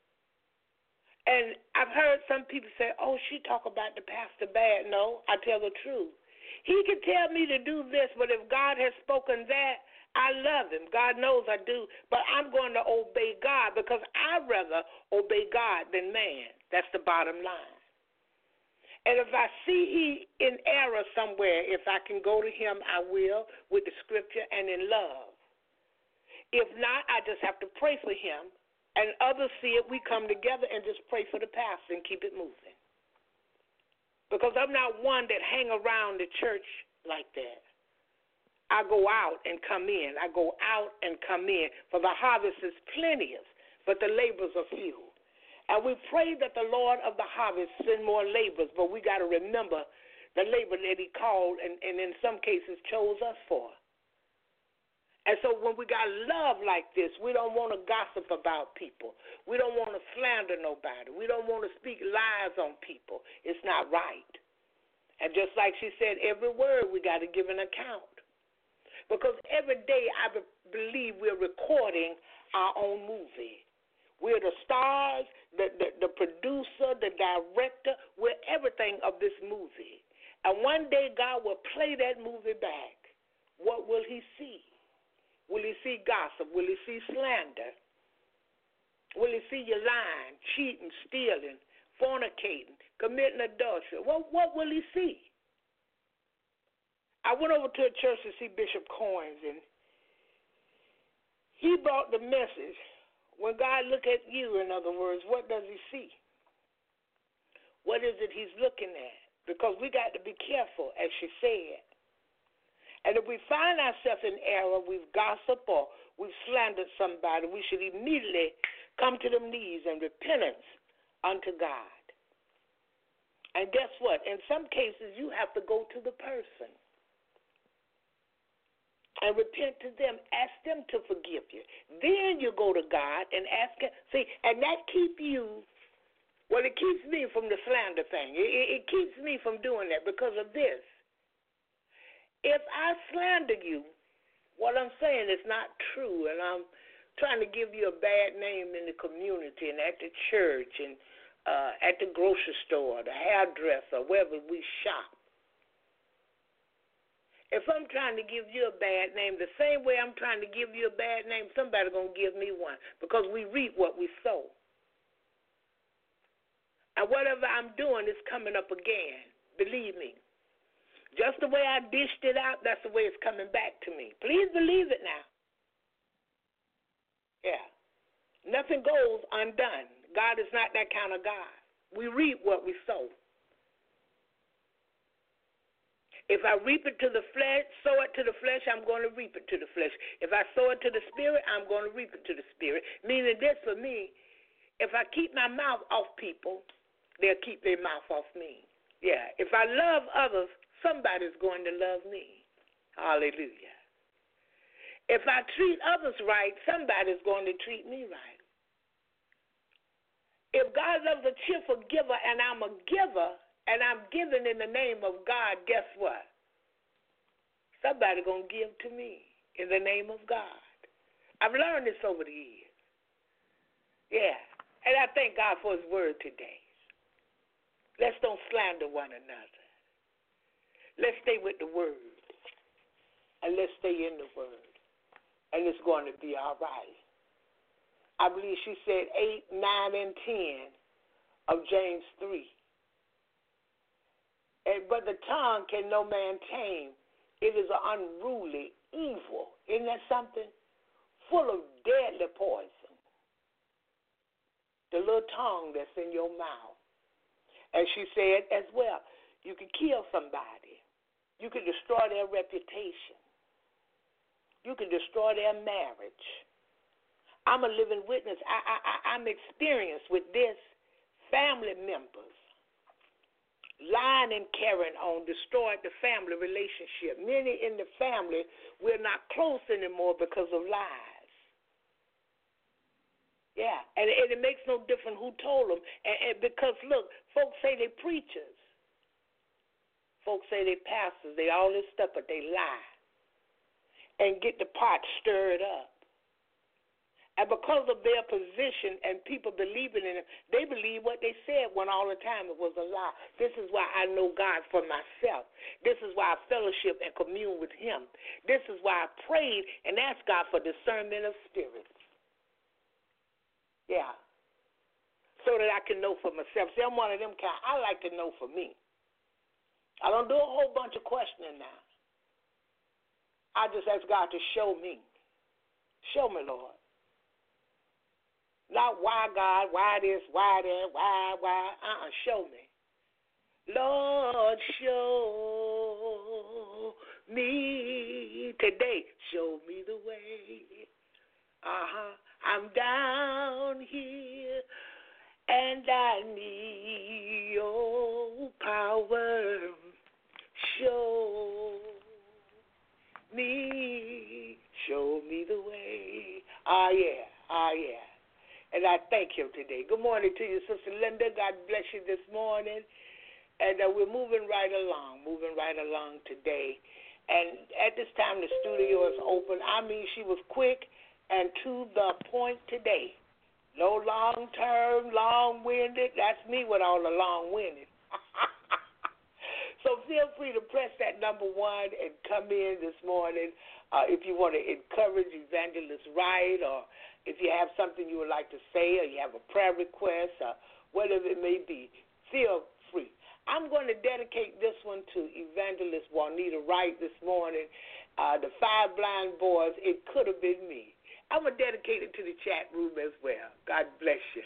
And I've heard some people say, oh, she talk about the pastor bad. No, I tell the truth. He can tell me to do this, but if God has spoken that, I love him. God knows I do. But I'm going to obey God because I'd rather obey God than man. That's the bottom line. And if I see he in error somewhere, if I can go to him, I will, with the scripture and in love. If not, I just have to pray for him. And others see it, we come together and just pray for the pastor and keep it moving. Because I'm not one that hang around the church like that. I go out and come in. For the harvest is plenteous, but the labors are few. And we pray that the Lord of the harvest send more laborers, but we got to remember the labor that he called and in some cases chose us for. And so when we got love like this, we don't want to gossip about people. We don't want to slander nobody. We don't want to speak lies on people. It's not right. And just like she said, every word we got to give an account. Because every day I believe we're recording our own movie. We're the stars, the producer, the director. We're everything of this movie. And one day God will play that movie back. What will he see? Will he see gossip? Will he see slander? Will he see you lying, cheating, stealing, fornicating, committing adultery? What will he see? I went over to a church to see Bishop Coins, and he brought the message. When God look at you, in other words, what does he see? What is it he's looking at? Because we got to be careful, as she said. And if we find ourselves in error, we've gossiped or we've slandered somebody, we should immediately come to them knees in repentance unto God. And guess what? In some cases, you have to go to the person and repent to them, ask them to forgive you. Then you go to God and ask him. See, and that keeps you, well, it keeps me from the slander thing. It keeps me from doing that because of this. If I slander you, what I'm saying is not true, and I'm trying to give you a bad name in the community and at the church and at the grocery store, the hairdresser, wherever we shop. If I'm trying to give you a bad name, the same way I'm trying to give you a bad name, somebody's going to give me one because we reap what we sow. And whatever I'm doing is coming up again. Believe me. Just the way I dished it out, that's the way it's coming back to me. Please believe it now. Yeah. Nothing goes undone. God is not that kind of God. We reap what we sow. If I reap it to the flesh, sow it to the flesh, I'm going to reap it to the flesh. If I sow it to the spirit, I'm going to reap it to the spirit. Meaning this for me, if I keep my mouth off people, they'll keep their mouth off me. Yeah. If I love others, somebody's going to love me. Hallelujah. If I treat others right, somebody's going to treat me right. If God loves a cheerful giver and I'm a giver and I'm giving in the name of God, guess what? Somebody's going to give to me in the name of God. I've learned this over the years. Yeah. And I thank God for his word today. Let's don't slander one another. Let's stay with the word. And let's stay in the word. And it's going to be all right. I believe she said 8, 9, and 10 of James 3. But the tongue can no man tame. It is an unruly evil. Isn't that something? Full of deadly poison. The little tongue that's in your mouth. And she said as well, you can kill somebody. You can destroy their reputation. You can destroy their marriage. I'm a living witness. I'm experienced with this. Family members lying and carrying on destroyed the family relationship. Many in the family, we're not close anymore because of lies. Yeah, and it makes no difference who told them. And because, look, folks say they preachers. Folks say they pastors. They all this stuff, but they lie and get the pot stirred up. And because of their position and people believing in it, they believe what they said when all the time it was a lie. This is why I know God for myself. This is why I fellowship and commune with him. This is why I prayed and asked God for discernment of spirits. Yeah. So that I can know for myself. See, I'm one of them kind. I like to know for me. I don't do a whole bunch of questioning now. I just ask God to show me. Show me, Lord. Not why, God, why this, why that, why. Show me. Lord, show me today. Show me the way. I'm down here, and I need your power. Show me the way. Yeah. And I thank him today. Good morning to you, Sister Linda. God bless you this morning. And we're moving right along today. And at this time, the studio is open. I mean, she was quick and to the point today. No long-term, long-winded. That's me with all the long-winded. So feel free to press that number 1 and come in this morning if you want to encourage Evangelist Wright, or if you have something you would like to say, or you have a prayer request, or whatever it may be. Feel free. I'm going to dedicate this one to Evangelist Juanita Wright this morning. The 5 blind boys, it could have been me. I'm going to dedicate it to the chat room as well. God bless you.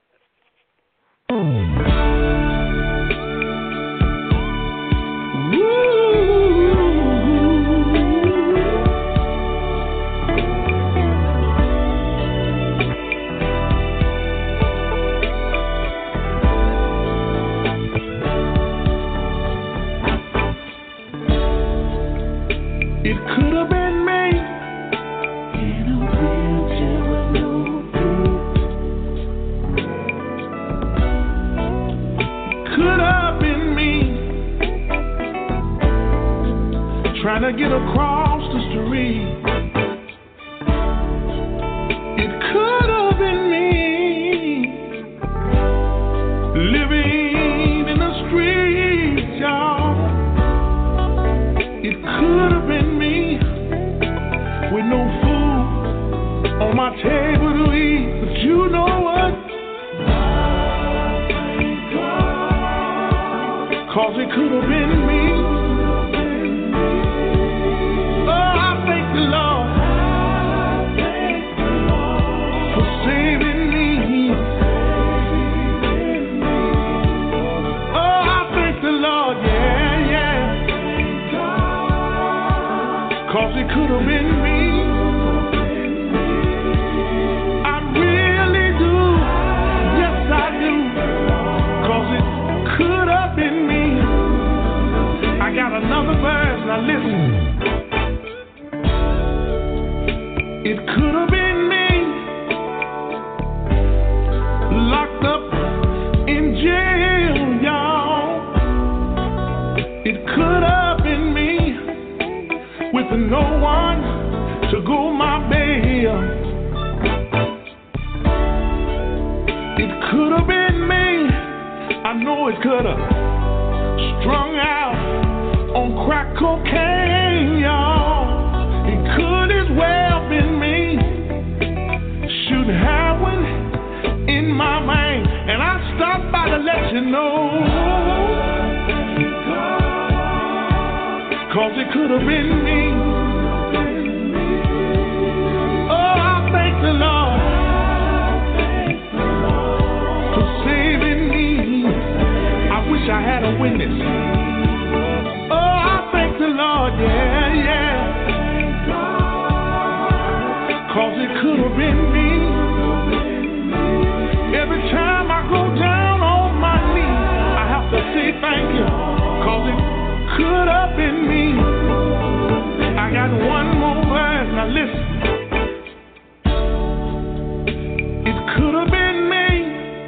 It could have been me in a wheelchair with no feet. Could have been me trying to get across the street. It could have been me living in the streets, y'all. It could have been me with no food on my table to eat. But you know what? Thank God, 'cause it could have been me. Oh, I thank the Lord for saving me. Oh, I thank the Lord, yeah. 'Cause it could have been me. I really do. Yes, I do. 'Cause it could have been me. I locked up in jail, y'all. It could have been me with no one to go my bail. It could have been me, I know it could have, strung out on crack cocaine, y'all. It could as well been me, should have one in my mind. And I stopped by to let you know, 'cause it could have been me. Oh, I thank the Lord for saving me. I wish I had a witness. Oh, I thank the Lord, yeah, yeah. 'Cause it could have been me. Every time I go down on my knees, I have to say thank you, 'cause it could have been me. I got one more verse, now listen. It could have been me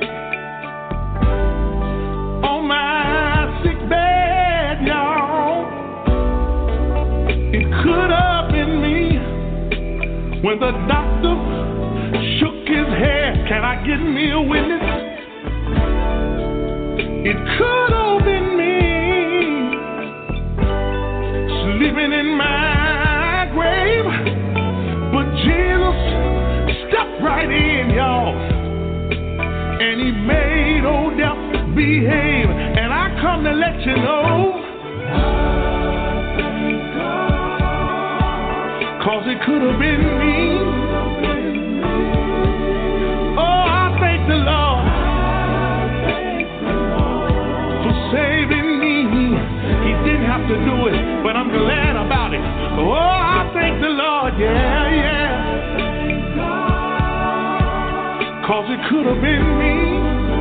on my sick bed, y'all. It could have been me when the doctor shook his head. Can I get me a witness? It could have been me sleeping in my grave, but Jesus stepped right in, y'all, and he made old death behave. And I come to let you know, 'cause it could have been me. Oh, I thank the Lord for saving me. He didn't have to do it, but I'm glad about it. Oh, I thank the Lord, yeah, yeah. 'Cause it could have been me.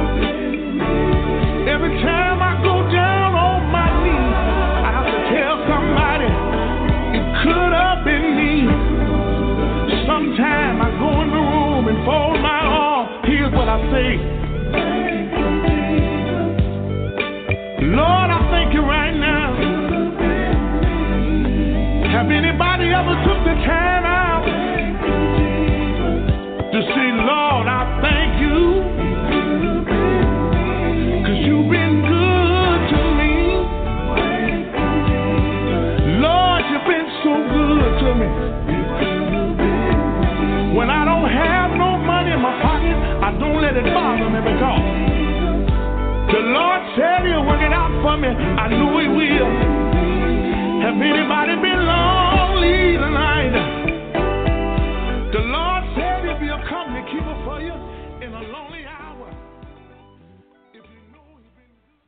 Every time I go down on my knees, I have to tell somebody, it could have been me. Sometime I go in the room and fold my arms. Here's what I say. Lord, I thank you right now. Have anybody ever took the time out to say, Lord, I thank you, 'cause you've been good to me. Lord, you've been so good to me. When I don't have no money in my pocket, I don't let it bother me, because the Lord said he'll work it out for me. I know he will. Have anybody been lonely tonight? The Lord said he'll be a company keeper for you in a lonely hour. If you know he's been good.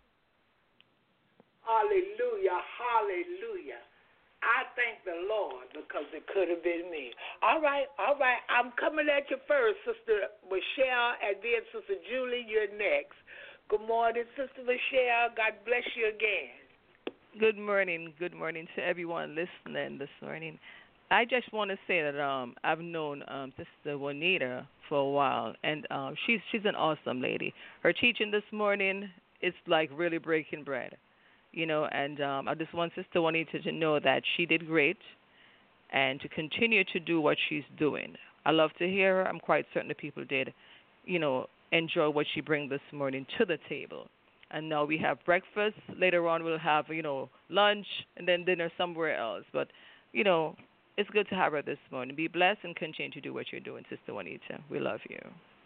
Hallelujah, hallelujah. I thank the Lord, because it could have been me. All right. I'm coming at you first, Sister Michelle, and then Sister Julie, you're next. Good morning, Sister Michelle. God bless you again. Good morning. Good morning to everyone listening this morning. I just want to say that I've known Sister Juanita for a while, and she's an awesome lady. Her teaching this morning is like really breaking bread. And I just want Sister Juanita to know that she did great and to continue to do what she's doing. I love to hear her. I'm quite certain the people did, enjoy what she brings this morning to the table. And now we have breakfast. Later on we'll have, lunch and then dinner somewhere else. But, it's good to have her this morning. Be blessed and continue to do what you're doing, Sister Juanita. We love you.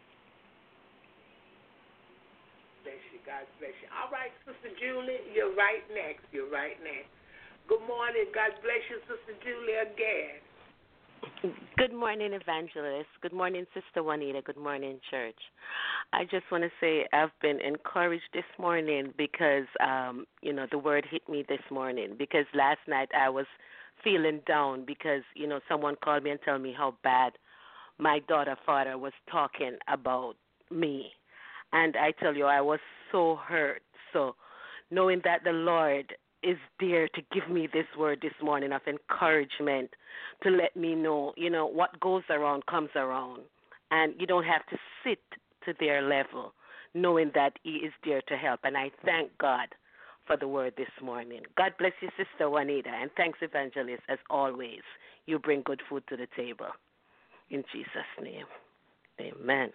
God bless you. All right, Sister Julie, you're right next. Good morning. God bless you, Sister Julie, again. Good morning, Evangelist. Good morning, Sister Juanita. Good morning, church. I just want to say I've been encouraged this morning because, the word hit me this morning. Because last night I was feeling down because, someone called me and told me how bad my father was talking about me. And I tell you, I was so hurt. So knowing that the Lord is there to give me this word this morning of encouragement, to let me know, what goes around comes around. And you don't have to sit to their level. knowing that He is there to help. And I thank God for the word this morning. God bless you, Sister Juanita, and thanks, Evangelist, as always. You bring good food to the table. In Jesus' name, amen.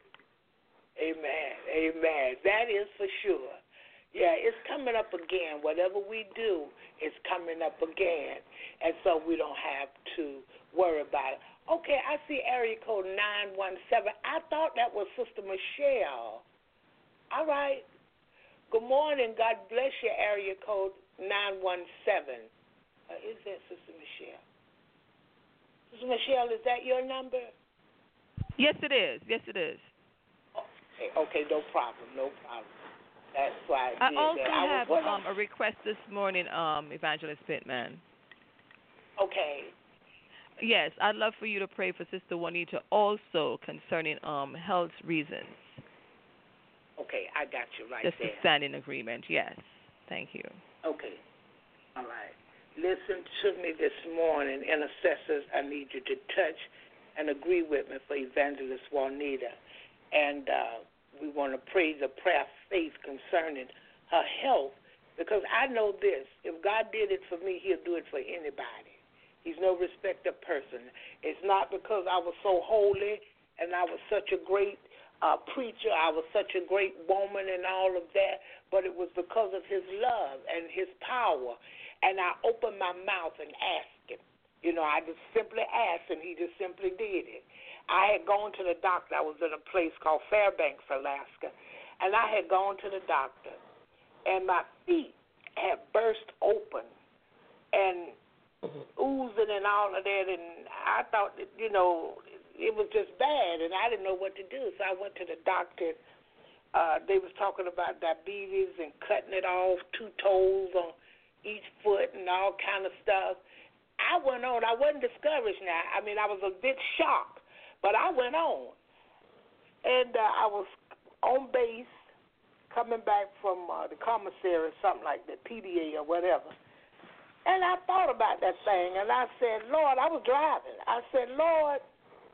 Amen. Amen. That is for sure. Yeah, it's coming up again. Whatever we do, it's coming up again. And so we don't have to worry about it. Okay, I see area code 917. I thought that was Sister Michelle. All right. Good morning. God bless you, area code 917. Is that Sister Michelle? Sister Michelle, is that your number? Yes, it is. Yes, it is. Okay, no problem. No problem. That's why I also that. have a request this morning, Evangelist Pittman. Okay. Yes, I'd love for you to pray for Sister Juanita also concerning health reasons. Okay, I got you right Just there. to stand in agreement, yes. Thank you. Okay. All right. Listen to me this morning, intercessors. I need you to touch and agree with me for Evangelist Juanita. And we want to pray the prayer of faith concerning her health, because I know this. If God did it for me, He'll do it for anybody. He's no respecter of person. It's not because I was so holy and I was such a great preacher, I was such a great woman and all of that, but it was because of His love and His power. And I opened my mouth and asked Him. You know, I just simply asked, and He just simply did it. I had gone to the doctor. I was in a place called Fairbanks, Alaska, and I had gone to the doctor, and my feet had burst open and oozing and all of that, and I thought that, you know, it was just bad, and I didn't know what to do, so I went to the doctor. They was talking about diabetes and cutting it off, 2 toes on each foot and all kind of stuff. I went on. I wasn't discouraged now. I mean, I was a bit shocked. But I went on, and I was on base coming back from the commissary, something like that, PDA or whatever. And I thought about that thing, and I said, Lord, I was driving. I said, Lord,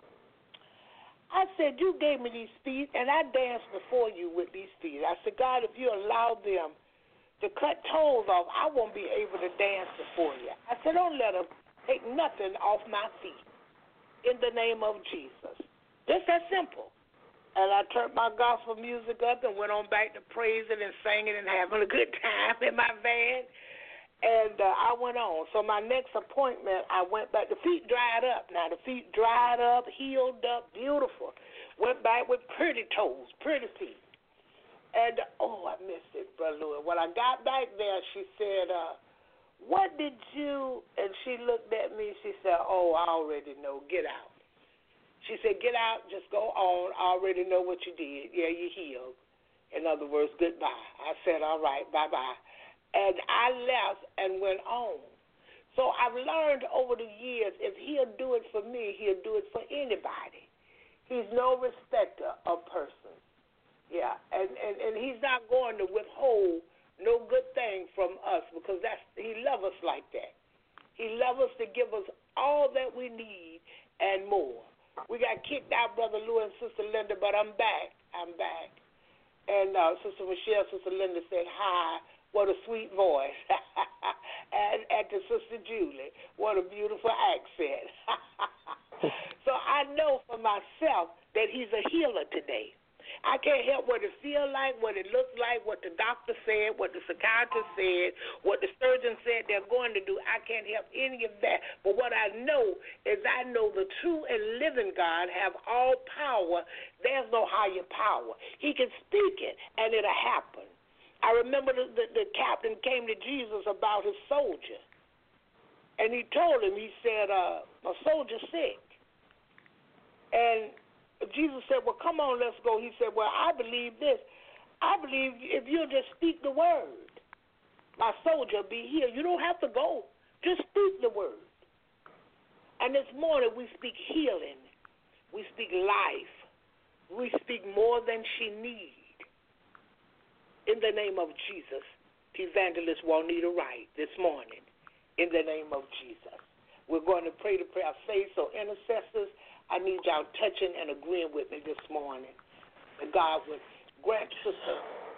you gave me these feet, and I danced before you with these feet. I said, God, if you allow them to cut toes off, I won't be able to dance before you. I said, don't let them take nothing off my feet. In the name of Jesus. Just that simple. And I turned my gospel music up and went on back to praising and singing and having a good time in my van. And I went on. So my next appointment, I went back. The feet dried up. Now, the feet dried up, healed up, beautiful. Went back with pretty toes, pretty feet. And, I missed it, Brother Louis. When I got back there, she said, what did you, and she looked at me, she said, I already know, get out. She said, get out, just go on, I already know what you did. Yeah, you healed. In other words, goodbye. I said, all right, bye-bye. And I left and went on. So I've learned over the years, if He'll do it for me, He'll do it for anybody. He's no respecter of persons. Yeah, and He's not going to withhold no good thing from us, because He loves us like that. He loves us to give us all that we need and more. We got kicked out, Brother Lou and Sister Linda, but I'm back. And Sister Michelle, Sister Linda said, hi, what a sweet voice. and to Sister Julie, what a beautiful accent. So I know for myself that He's a healer today. I can't help what it feels like, what it looks like, what the doctor said, what the psychiatrist said, what the surgeon said they're going to do. I can't help any of that. But what I know is I know the true and living God have all power. There's no higher power. He can speak it, and it'll happen. I remember the captain came to Jesus about his soldier. And he told him, he said, my soldier's sick. And Jesus said, well, come on, let's go. He said, well, I believe this. I believe if you'll just speak the word, my soldier will be healed. You don't have to go. Just speak the word. And this morning we speak healing. We speak life. We speak more than she needs. In the name of Jesus, Evangelist Juanita Wright this morning. In the name of Jesus. We're going to pray the prayer of faith. So intercessors, I need y'all touching and agreeing with me this morning. That God would grant Sister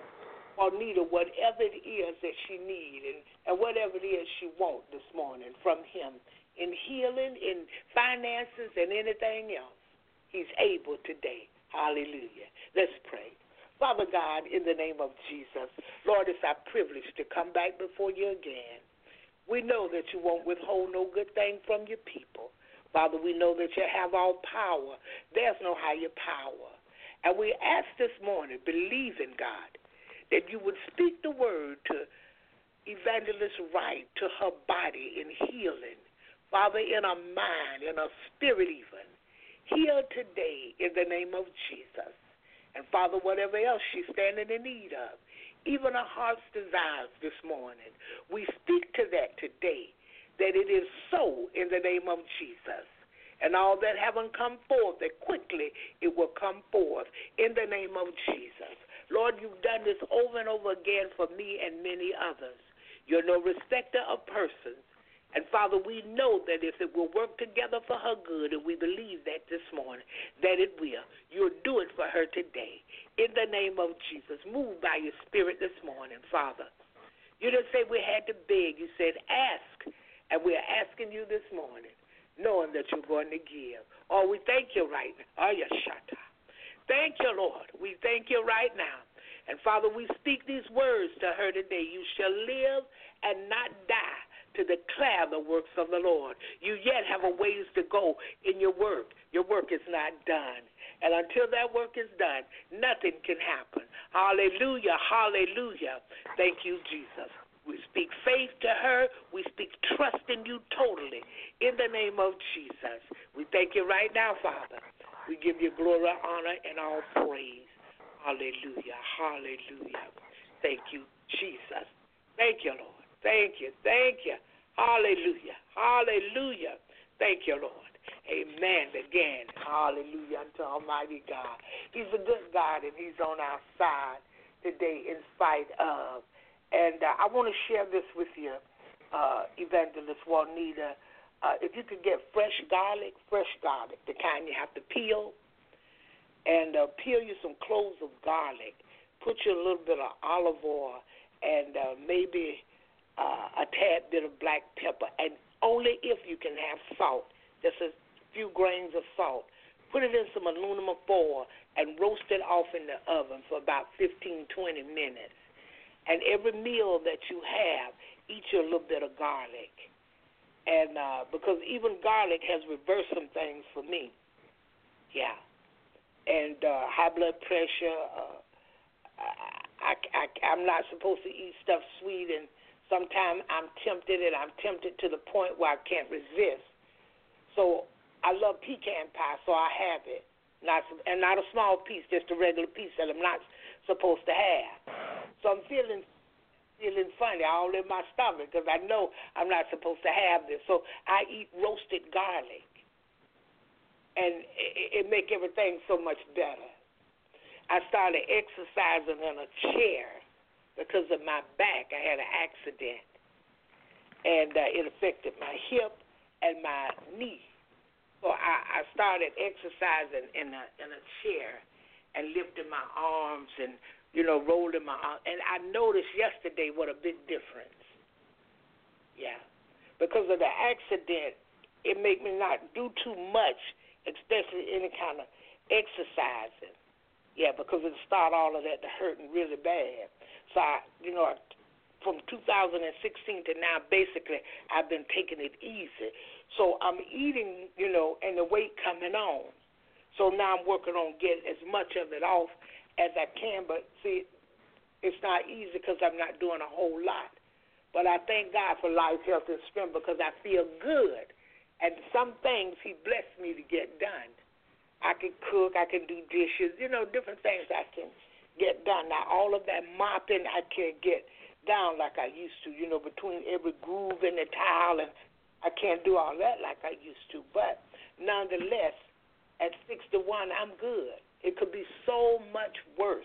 Juanita whatever it is that she needs and whatever it is she wants this morning from him in healing, in finances, and anything else. He's able today. Hallelujah. Let's pray. Father God, in the name of Jesus, Lord, it's our privilege to come back before you again. We know that you won't withhold no good thing from your people. Father, we know that you have all power. There's no higher power. And we ask this morning, believing, God, that you would speak the word to Evangelist Wright, to her body in healing. Father, in her mind, in her spirit even. Heal today in the name of Jesus. And Father, whatever else she's standing in need of, even her heart's desires this morning, we speak to that today, that it is so in the name of Jesus. And all that haven't come forth, that quickly it will come forth in the name of Jesus. Lord, you've done this over and over again for me and many others. You're no respecter of persons. And, Father, we know that if it will work together for her good, and we believe that this morning, that it will. You'll do it for her today. In the name of Jesus, move by your Spirit this morning, Father. You didn't say we had to beg. You said ask, and we're asking you this morning, knowing that you're going to give. Oh, we thank you right now. Oh, Yashata. Thank you, Lord. We thank you right now. And, Father, we speak these words to her today. You shall live and not die to declare the works of the Lord. You yet have a ways to go in your work. Your work is not done. And until that work is done, nothing can happen. Hallelujah, hallelujah. Thank you, Jesus. We speak faith to her. We speak trust in you totally in the name of Jesus. We thank you right now, Father. We give you glory, honor, and all praise. Hallelujah, hallelujah. Thank you, Jesus. Thank you, Lord. Thank you, thank you. Hallelujah, hallelujah. Thank you, Lord. Amen again. Hallelujah unto Almighty God. He's a good God, and he's on our side today in spite of. And I want to share this with you, Evangelist Juanita. If you could get fresh garlic, the kind you have to peel, and peel you some cloves of garlic. Put you a little bit of olive oil and maybe a tad bit of black pepper, and only if you can have salt, just a few grains of salt. Put it in some aluminum foil and roast it off in the oven for about 15, 20 minutes. And every meal that you have, eat you a little bit of garlic. And because even garlic has reversed some things for me. Yeah. And high blood pressure, I'm not supposed to eat stuff sweet, and sometimes I'm tempted to the point where I can't resist. So I love pecan pie, so I have it. Not a small piece, just a regular piece that I'm not supposed to have. So I'm feeling funny all in my stomach because I know I'm not supposed to have this. So I eat roasted garlic, and it make everything so much better. I started exercising in a chair because of my back. I had an accident, and it affected my hip and my knee. So I started exercising in a chair and lifting my arms and, rolling my arms. And I noticed yesterday what a big difference. Yeah. Because of the accident, it made me not do too much, especially any kind of exercising. Yeah, because it started all of that to hurting really bad. So, from 2016 to now, basically, I've been taking it easy. So I'm eating, and the weight coming on. So now I'm working on getting as much of it off as I can. But, see, it's not easy because I'm not doing a whole lot. But I thank God for life, health, and strength because I feel good. And some things he blessed me to get done. I can cook, I can do dishes, different things I can get done. Now, all of that mopping I can't get down like I used to, between every groove in the tile, and I can't do all that like I used to. But nonetheless, at 61, I'm good. It could be so much worse,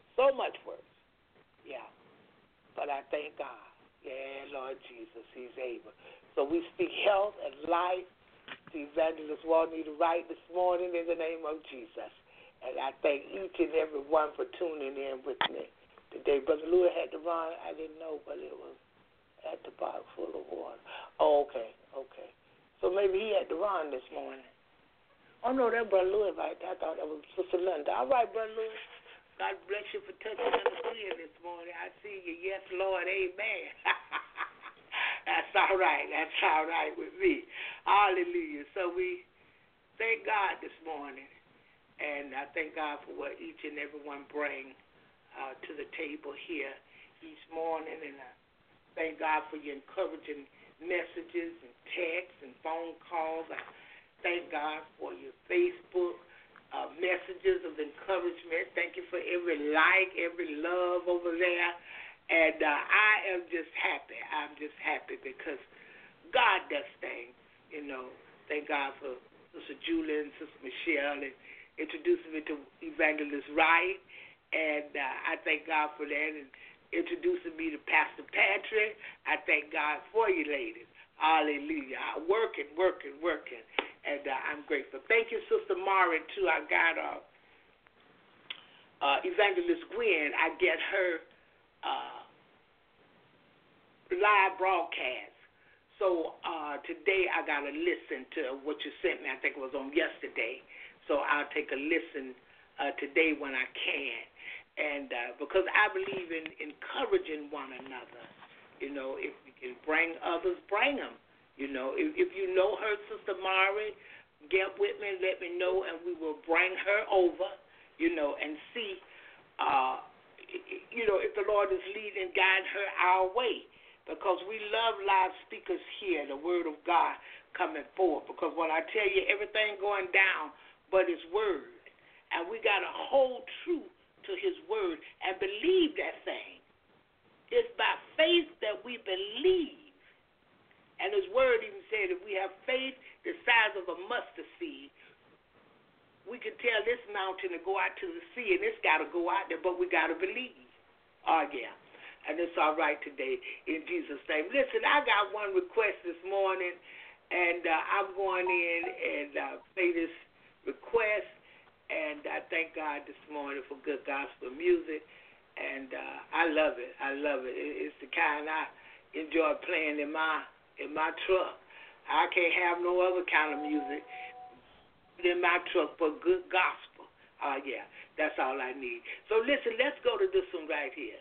Yeah, but I thank God. Yeah, Lord Jesus, he's able. So we speak health and life to Evangelist Juanita Wright this morning in the name of Jesus. And I thank each and every one for tuning in with me today. Brother Louis had to run. I didn't know, but it was at the box full of water. Oh, okay. So maybe he had to run this morning. Oh, no, that Brother Louis right there. I thought that was Sister Linda. All right, Brother Louis. God bless you for touching on the screen this morning. I see you. Yes, Lord. Amen. That's all right. That's all right with me. Hallelujah. So we thank God this morning. And I thank God for what each and every one bring to the table here each morning. And I thank God for your encouraging messages and texts and phone calls. I thank God for your Facebook messages of encouragement. Thank you for every like, every love over there. And I am just happy. I'm just happy because God does things, you know. Thank God for Sister Julie and Sister Michelle and introducing me to Evangelist Wright. And I thank God for that. And introducing me to Pastor Patrick. I thank God for you, ladies. Hallelujah. Working. And I'm grateful. Thank you, Sister Mari, too. I got Evangelist Gwen. I get her live broadcast. So today I got to listen to what you sent me. I think it was on yesterday. So I'll take a listen today when I can. And because I believe in encouraging one another. You know, if you can bring others, bring them. You know, if you know her, Sister Mari, get with me and let me know, and we will bring her over, you know, and see, you know, if the Lord is leading and guiding her our way. Because we love live speakers here, the Word of God coming forth. Because when I tell you everything going down but His Word, and we got to hold true to His Word and believe that thing. It's by faith that we believe. And His Word even said if we have faith the size of a mustard seed, we can tell this mountain to go out to the sea, and it's got to go out there, but we got to believe. Oh, yeah. And it's all right today in Jesus' name. Listen, I got one request this morning, and I'm going in and play this request. And I thank God this morning for good gospel music. And I love it. It's the kind I enjoy playing in my truck. I can't have no other kind of music in my truck but good gospel. Yeah, that's all I need. So listen, let's go to this one right here.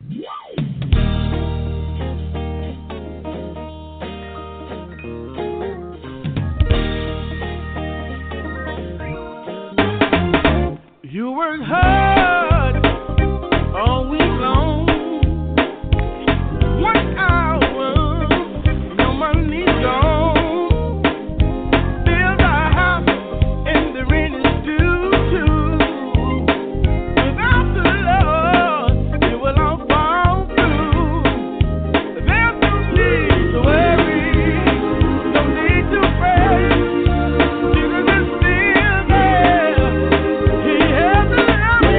You work hard all week long. 1 hour, no money gone. Build a house and the rent is due too. Without the Lord, it will all fall through. There's no need to worry, no need to pray. Jesus is still there. He has the love.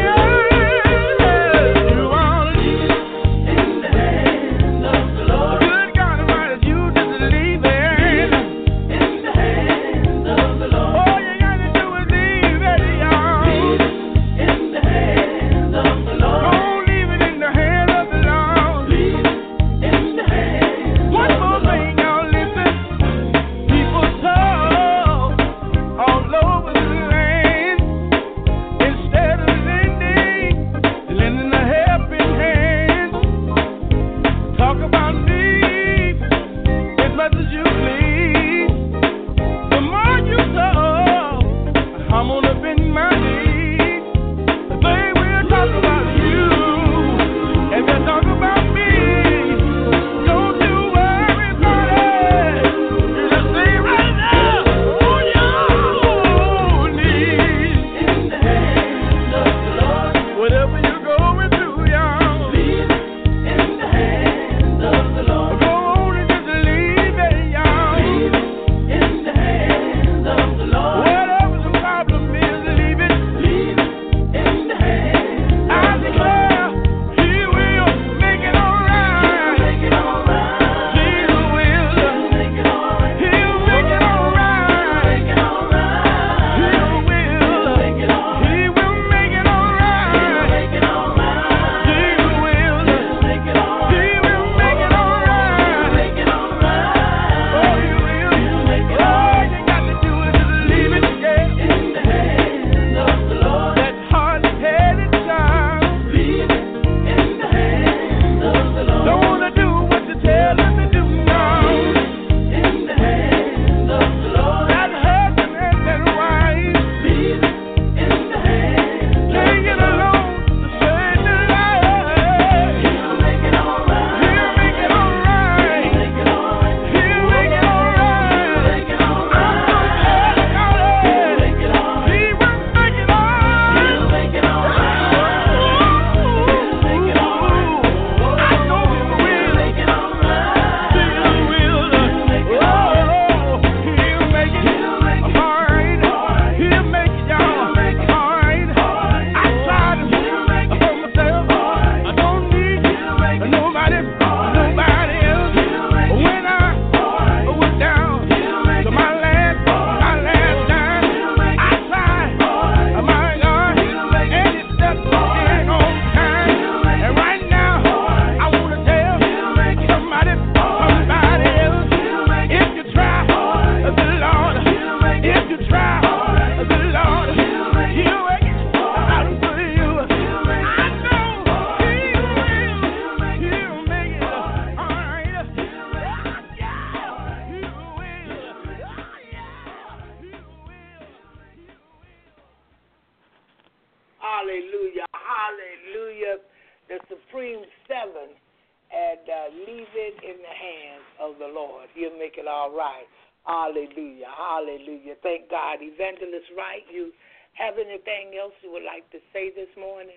make it all right. Hallelujah. Hallelujah. Thank God. Evangelist Wright, you have anything else you would like to say this morning?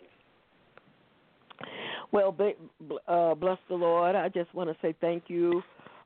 Well, bless the Lord. I just want to say thank you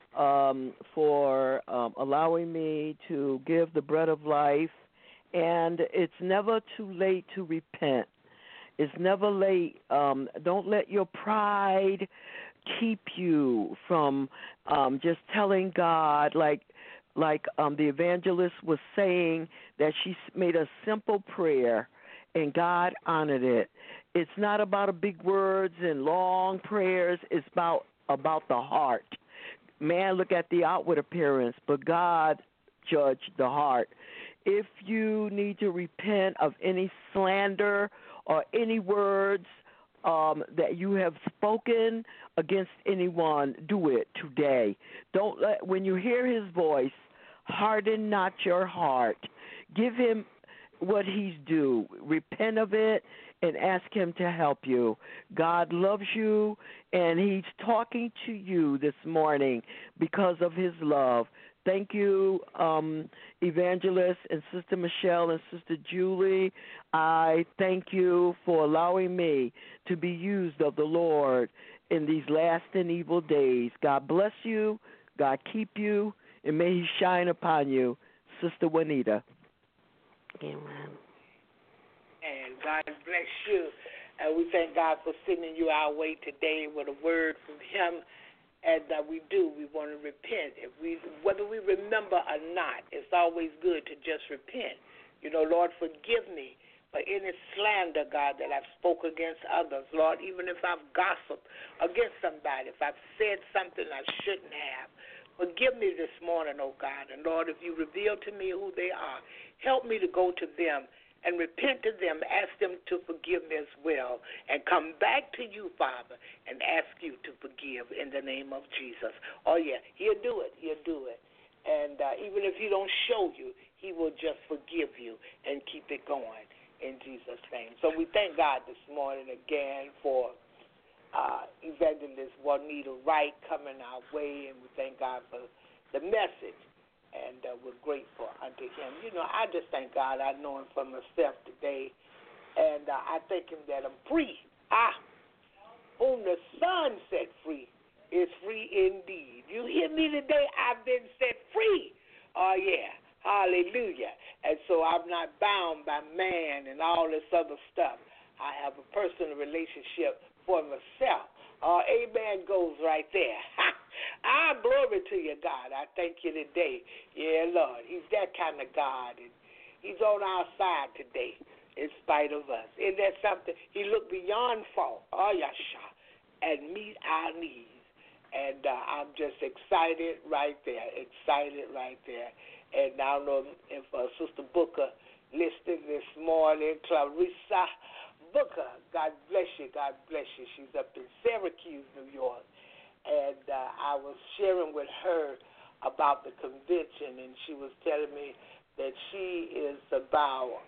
for allowing me to give the bread of life. And it's never too late to repent. It's never late. Don't let your pride keep you from just telling God, like the evangelist was saying, that she made a simple prayer and God honored it. It's not about big words and long prayers. It's about the heart. Man, look at the outward appearance, but God judged the heart. If you need to repent of any slander or any words that you have spoken against anyone, do it today. Don't let, when you hear his voice, harden not your heart. Give him what he's due. Repent of it and ask him to help you. God loves you, and he's talking to you this morning because of his love. Thank you, Evangelist and Sister Michelle and Sister Julie. I thank you for allowing me to be used of the Lord in these last and evil days. God bless you, God keep you, and may he shine upon you, Sister Juanita. Amen. And God bless you. And we thank God for sending you our way today with a word from him. And we want to repent. Whether we remember or not, it's always good to just repent. You know, Lord, forgive me for any slander, God, that I've spoke against others. Lord, even if I've gossiped against somebody, if I've said something I shouldn't have, forgive me this morning, oh God. And Lord, if you reveal to me who they are, help me to go to them and repent to them, ask them to forgive me as well, and come back to you, Father, and ask you to forgive in the name of Jesus. Oh, yeah, he'll do it. He'll do it. And even if he don't show you, he will just forgive you and keep it going in Jesus' name. So we thank God this morning again for Evangelist Juanita Wright coming our way, and we thank God for the message. And we're grateful unto him. You know, I just thank God I know him for myself today. And I thank him that I'm free. Whom the Son set free is free indeed. You hear me today? I've been set free. Oh, yeah. Hallelujah. And so I'm not bound by man and all this other stuff. I have a personal relationship for myself. Amen goes right there. Glory to you, God. I thank you today. Yeah, Lord. He's that kind of God. And he's on our side today in spite of us. Isn't that something? He looked beyond fault. Oh, yasha. And meet our needs. And I'm just excited right there. Excited right there. And I don't know if Sister Booker listened this morning. Clarissa Booker, God bless you, God bless you. She's up in Syracuse, New York. And I was sharing with her about the convention, and she was telling me that she is about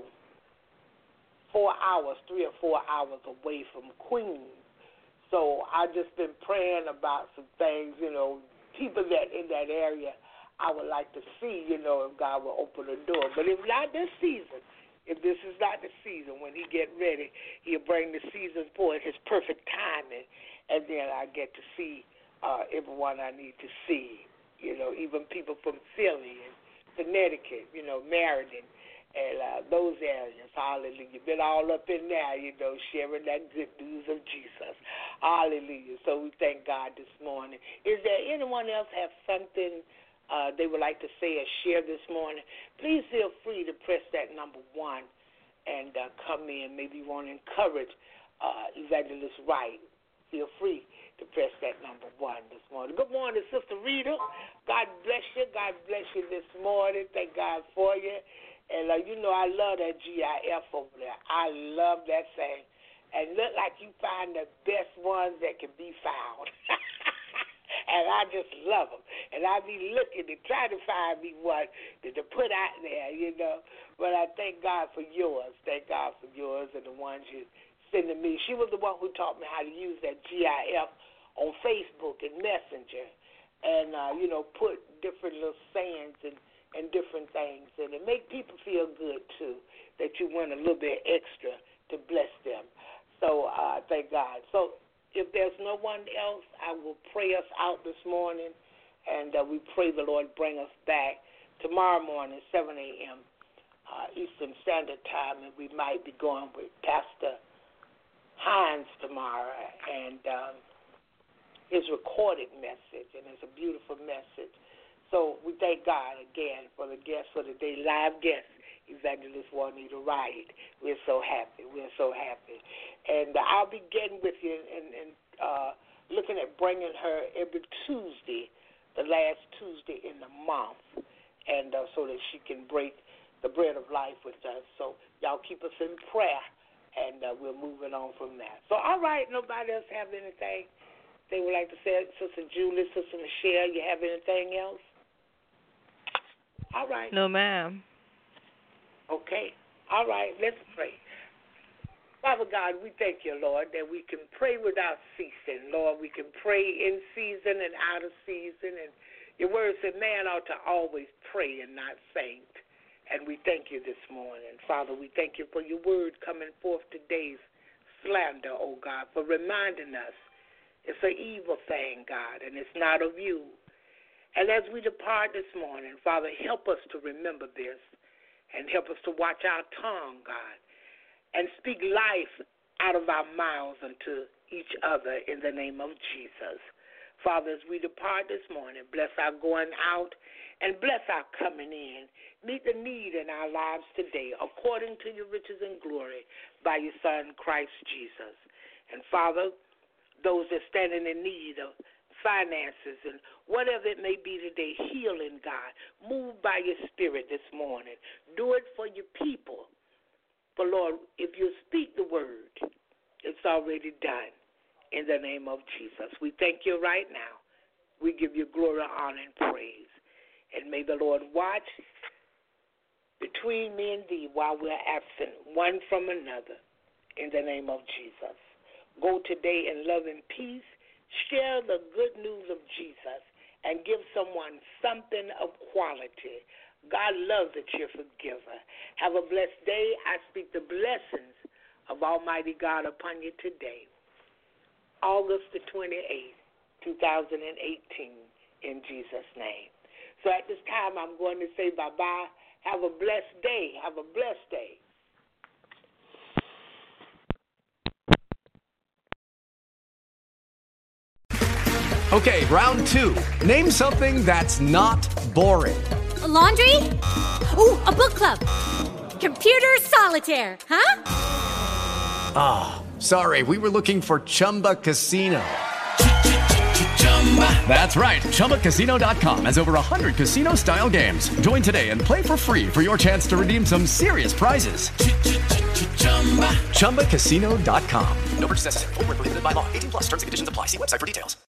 3 or 4 hours away from Queens. So I've just been praying about some things, you know, people that in that area I would like to see, you know, if God will open the door. But if not this season, if this is not the season, when he get ready, he'll bring the season forward, his perfect timing, and then I get to see everyone I need to see, you know, even people from Philly and Connecticut, you know, Meriden, and those areas. Hallelujah. Been all up in there, you know, sharing that good news of Jesus. Hallelujah. So we thank God this morning. Is there anyone else have something they would like to say or share this morning? Please feel free to press that number 1 and come in. Maybe you want to encourage Evangelist Wright. Feel free to press that number 1 this morning. Good morning, Sister Rita. God bless you. God bless you this morning. Thank God for you. And, you know, I love that GIF over there. I love that thing. And look like you find the best ones that can be found. And I just love them. And I be looking and trying to find me one to put out there, you know. But I thank God for yours. Thank God for yours and the ones you send to me. She was the one who taught me how to use that GIF on Facebook and Messenger. and put different little sayings and different things, and it make people feel good too that you went a little bit extra to bless them. So thank God. So if there's no one else, I will pray us out this morning, and we pray the Lord bring us back tomorrow morning, 7 a.m. Eastern Standard Time, and we might be going with Pastor Hines tomorrow, and his recorded message, and it's a beautiful message. So we thank God again for the guest for the day, live guest, Evangelist Juanita Wright. We're so happy. And I'll be getting with you and looking at bringing her every Tuesday, the last Tuesday in the month, and so that she can break the bread of life with us. So y'all keep us in prayer, and we're moving on from that. So, all right, nobody else have anything they would like to say? Sister Julie, Sister Michelle, you have anything else? All right. No, ma'am. Okay. All right, let's pray. Father God, we thank you, Lord, that we can pray without ceasing. Lord, we can pray in season and out of season. And your word said man ought to always pray and not faint. And we thank you this morning. Father, we thank you for your word coming forth today's slander, oh God, for reminding us it's an evil thing, God, and it's not of you. And as we depart this morning, Father, help us to remember this and help us to watch our tongue, God, and speak life out of our mouths unto each other in the name of Jesus. Father, as we depart this morning, bless our going out and bless our coming in. Meet the need in our lives today according to your riches and glory by your Son, Christ Jesus. And Father, those that stand in need of finances and whatever it may be today, healing, God, move by your Spirit this morning. Do it for your people. For, Lord, if you speak the word, it's already done in the name of Jesus. We thank you right now. We give you glory, honor, and praise. And may the Lord watch between me and thee while we're absent one from another in the name of Jesus. Go today in love and peace. Share the good news of Jesus and give someone something of quality. God loves a cheerful giver. Have a blessed day. I speak the blessings of Almighty God upon you today. August the 28th, 2018, in Jesus' name. So at this time, I'm going to say bye-bye. Have a blessed day. Have a blessed day. Okay, round two. Name something that's not boring. A laundry? Ooh, a book club. Computer solitaire, huh? Ah, sorry, we were looking for Chumba Casino. That's right, ChumbaCasino.com has over 100 casino-style games. Join today and play for free for your chance to redeem some serious prizes. ChumbaCasino.com. No purchase necessary. Void where prohibited by law. 18+ terms and conditions apply. See website for details.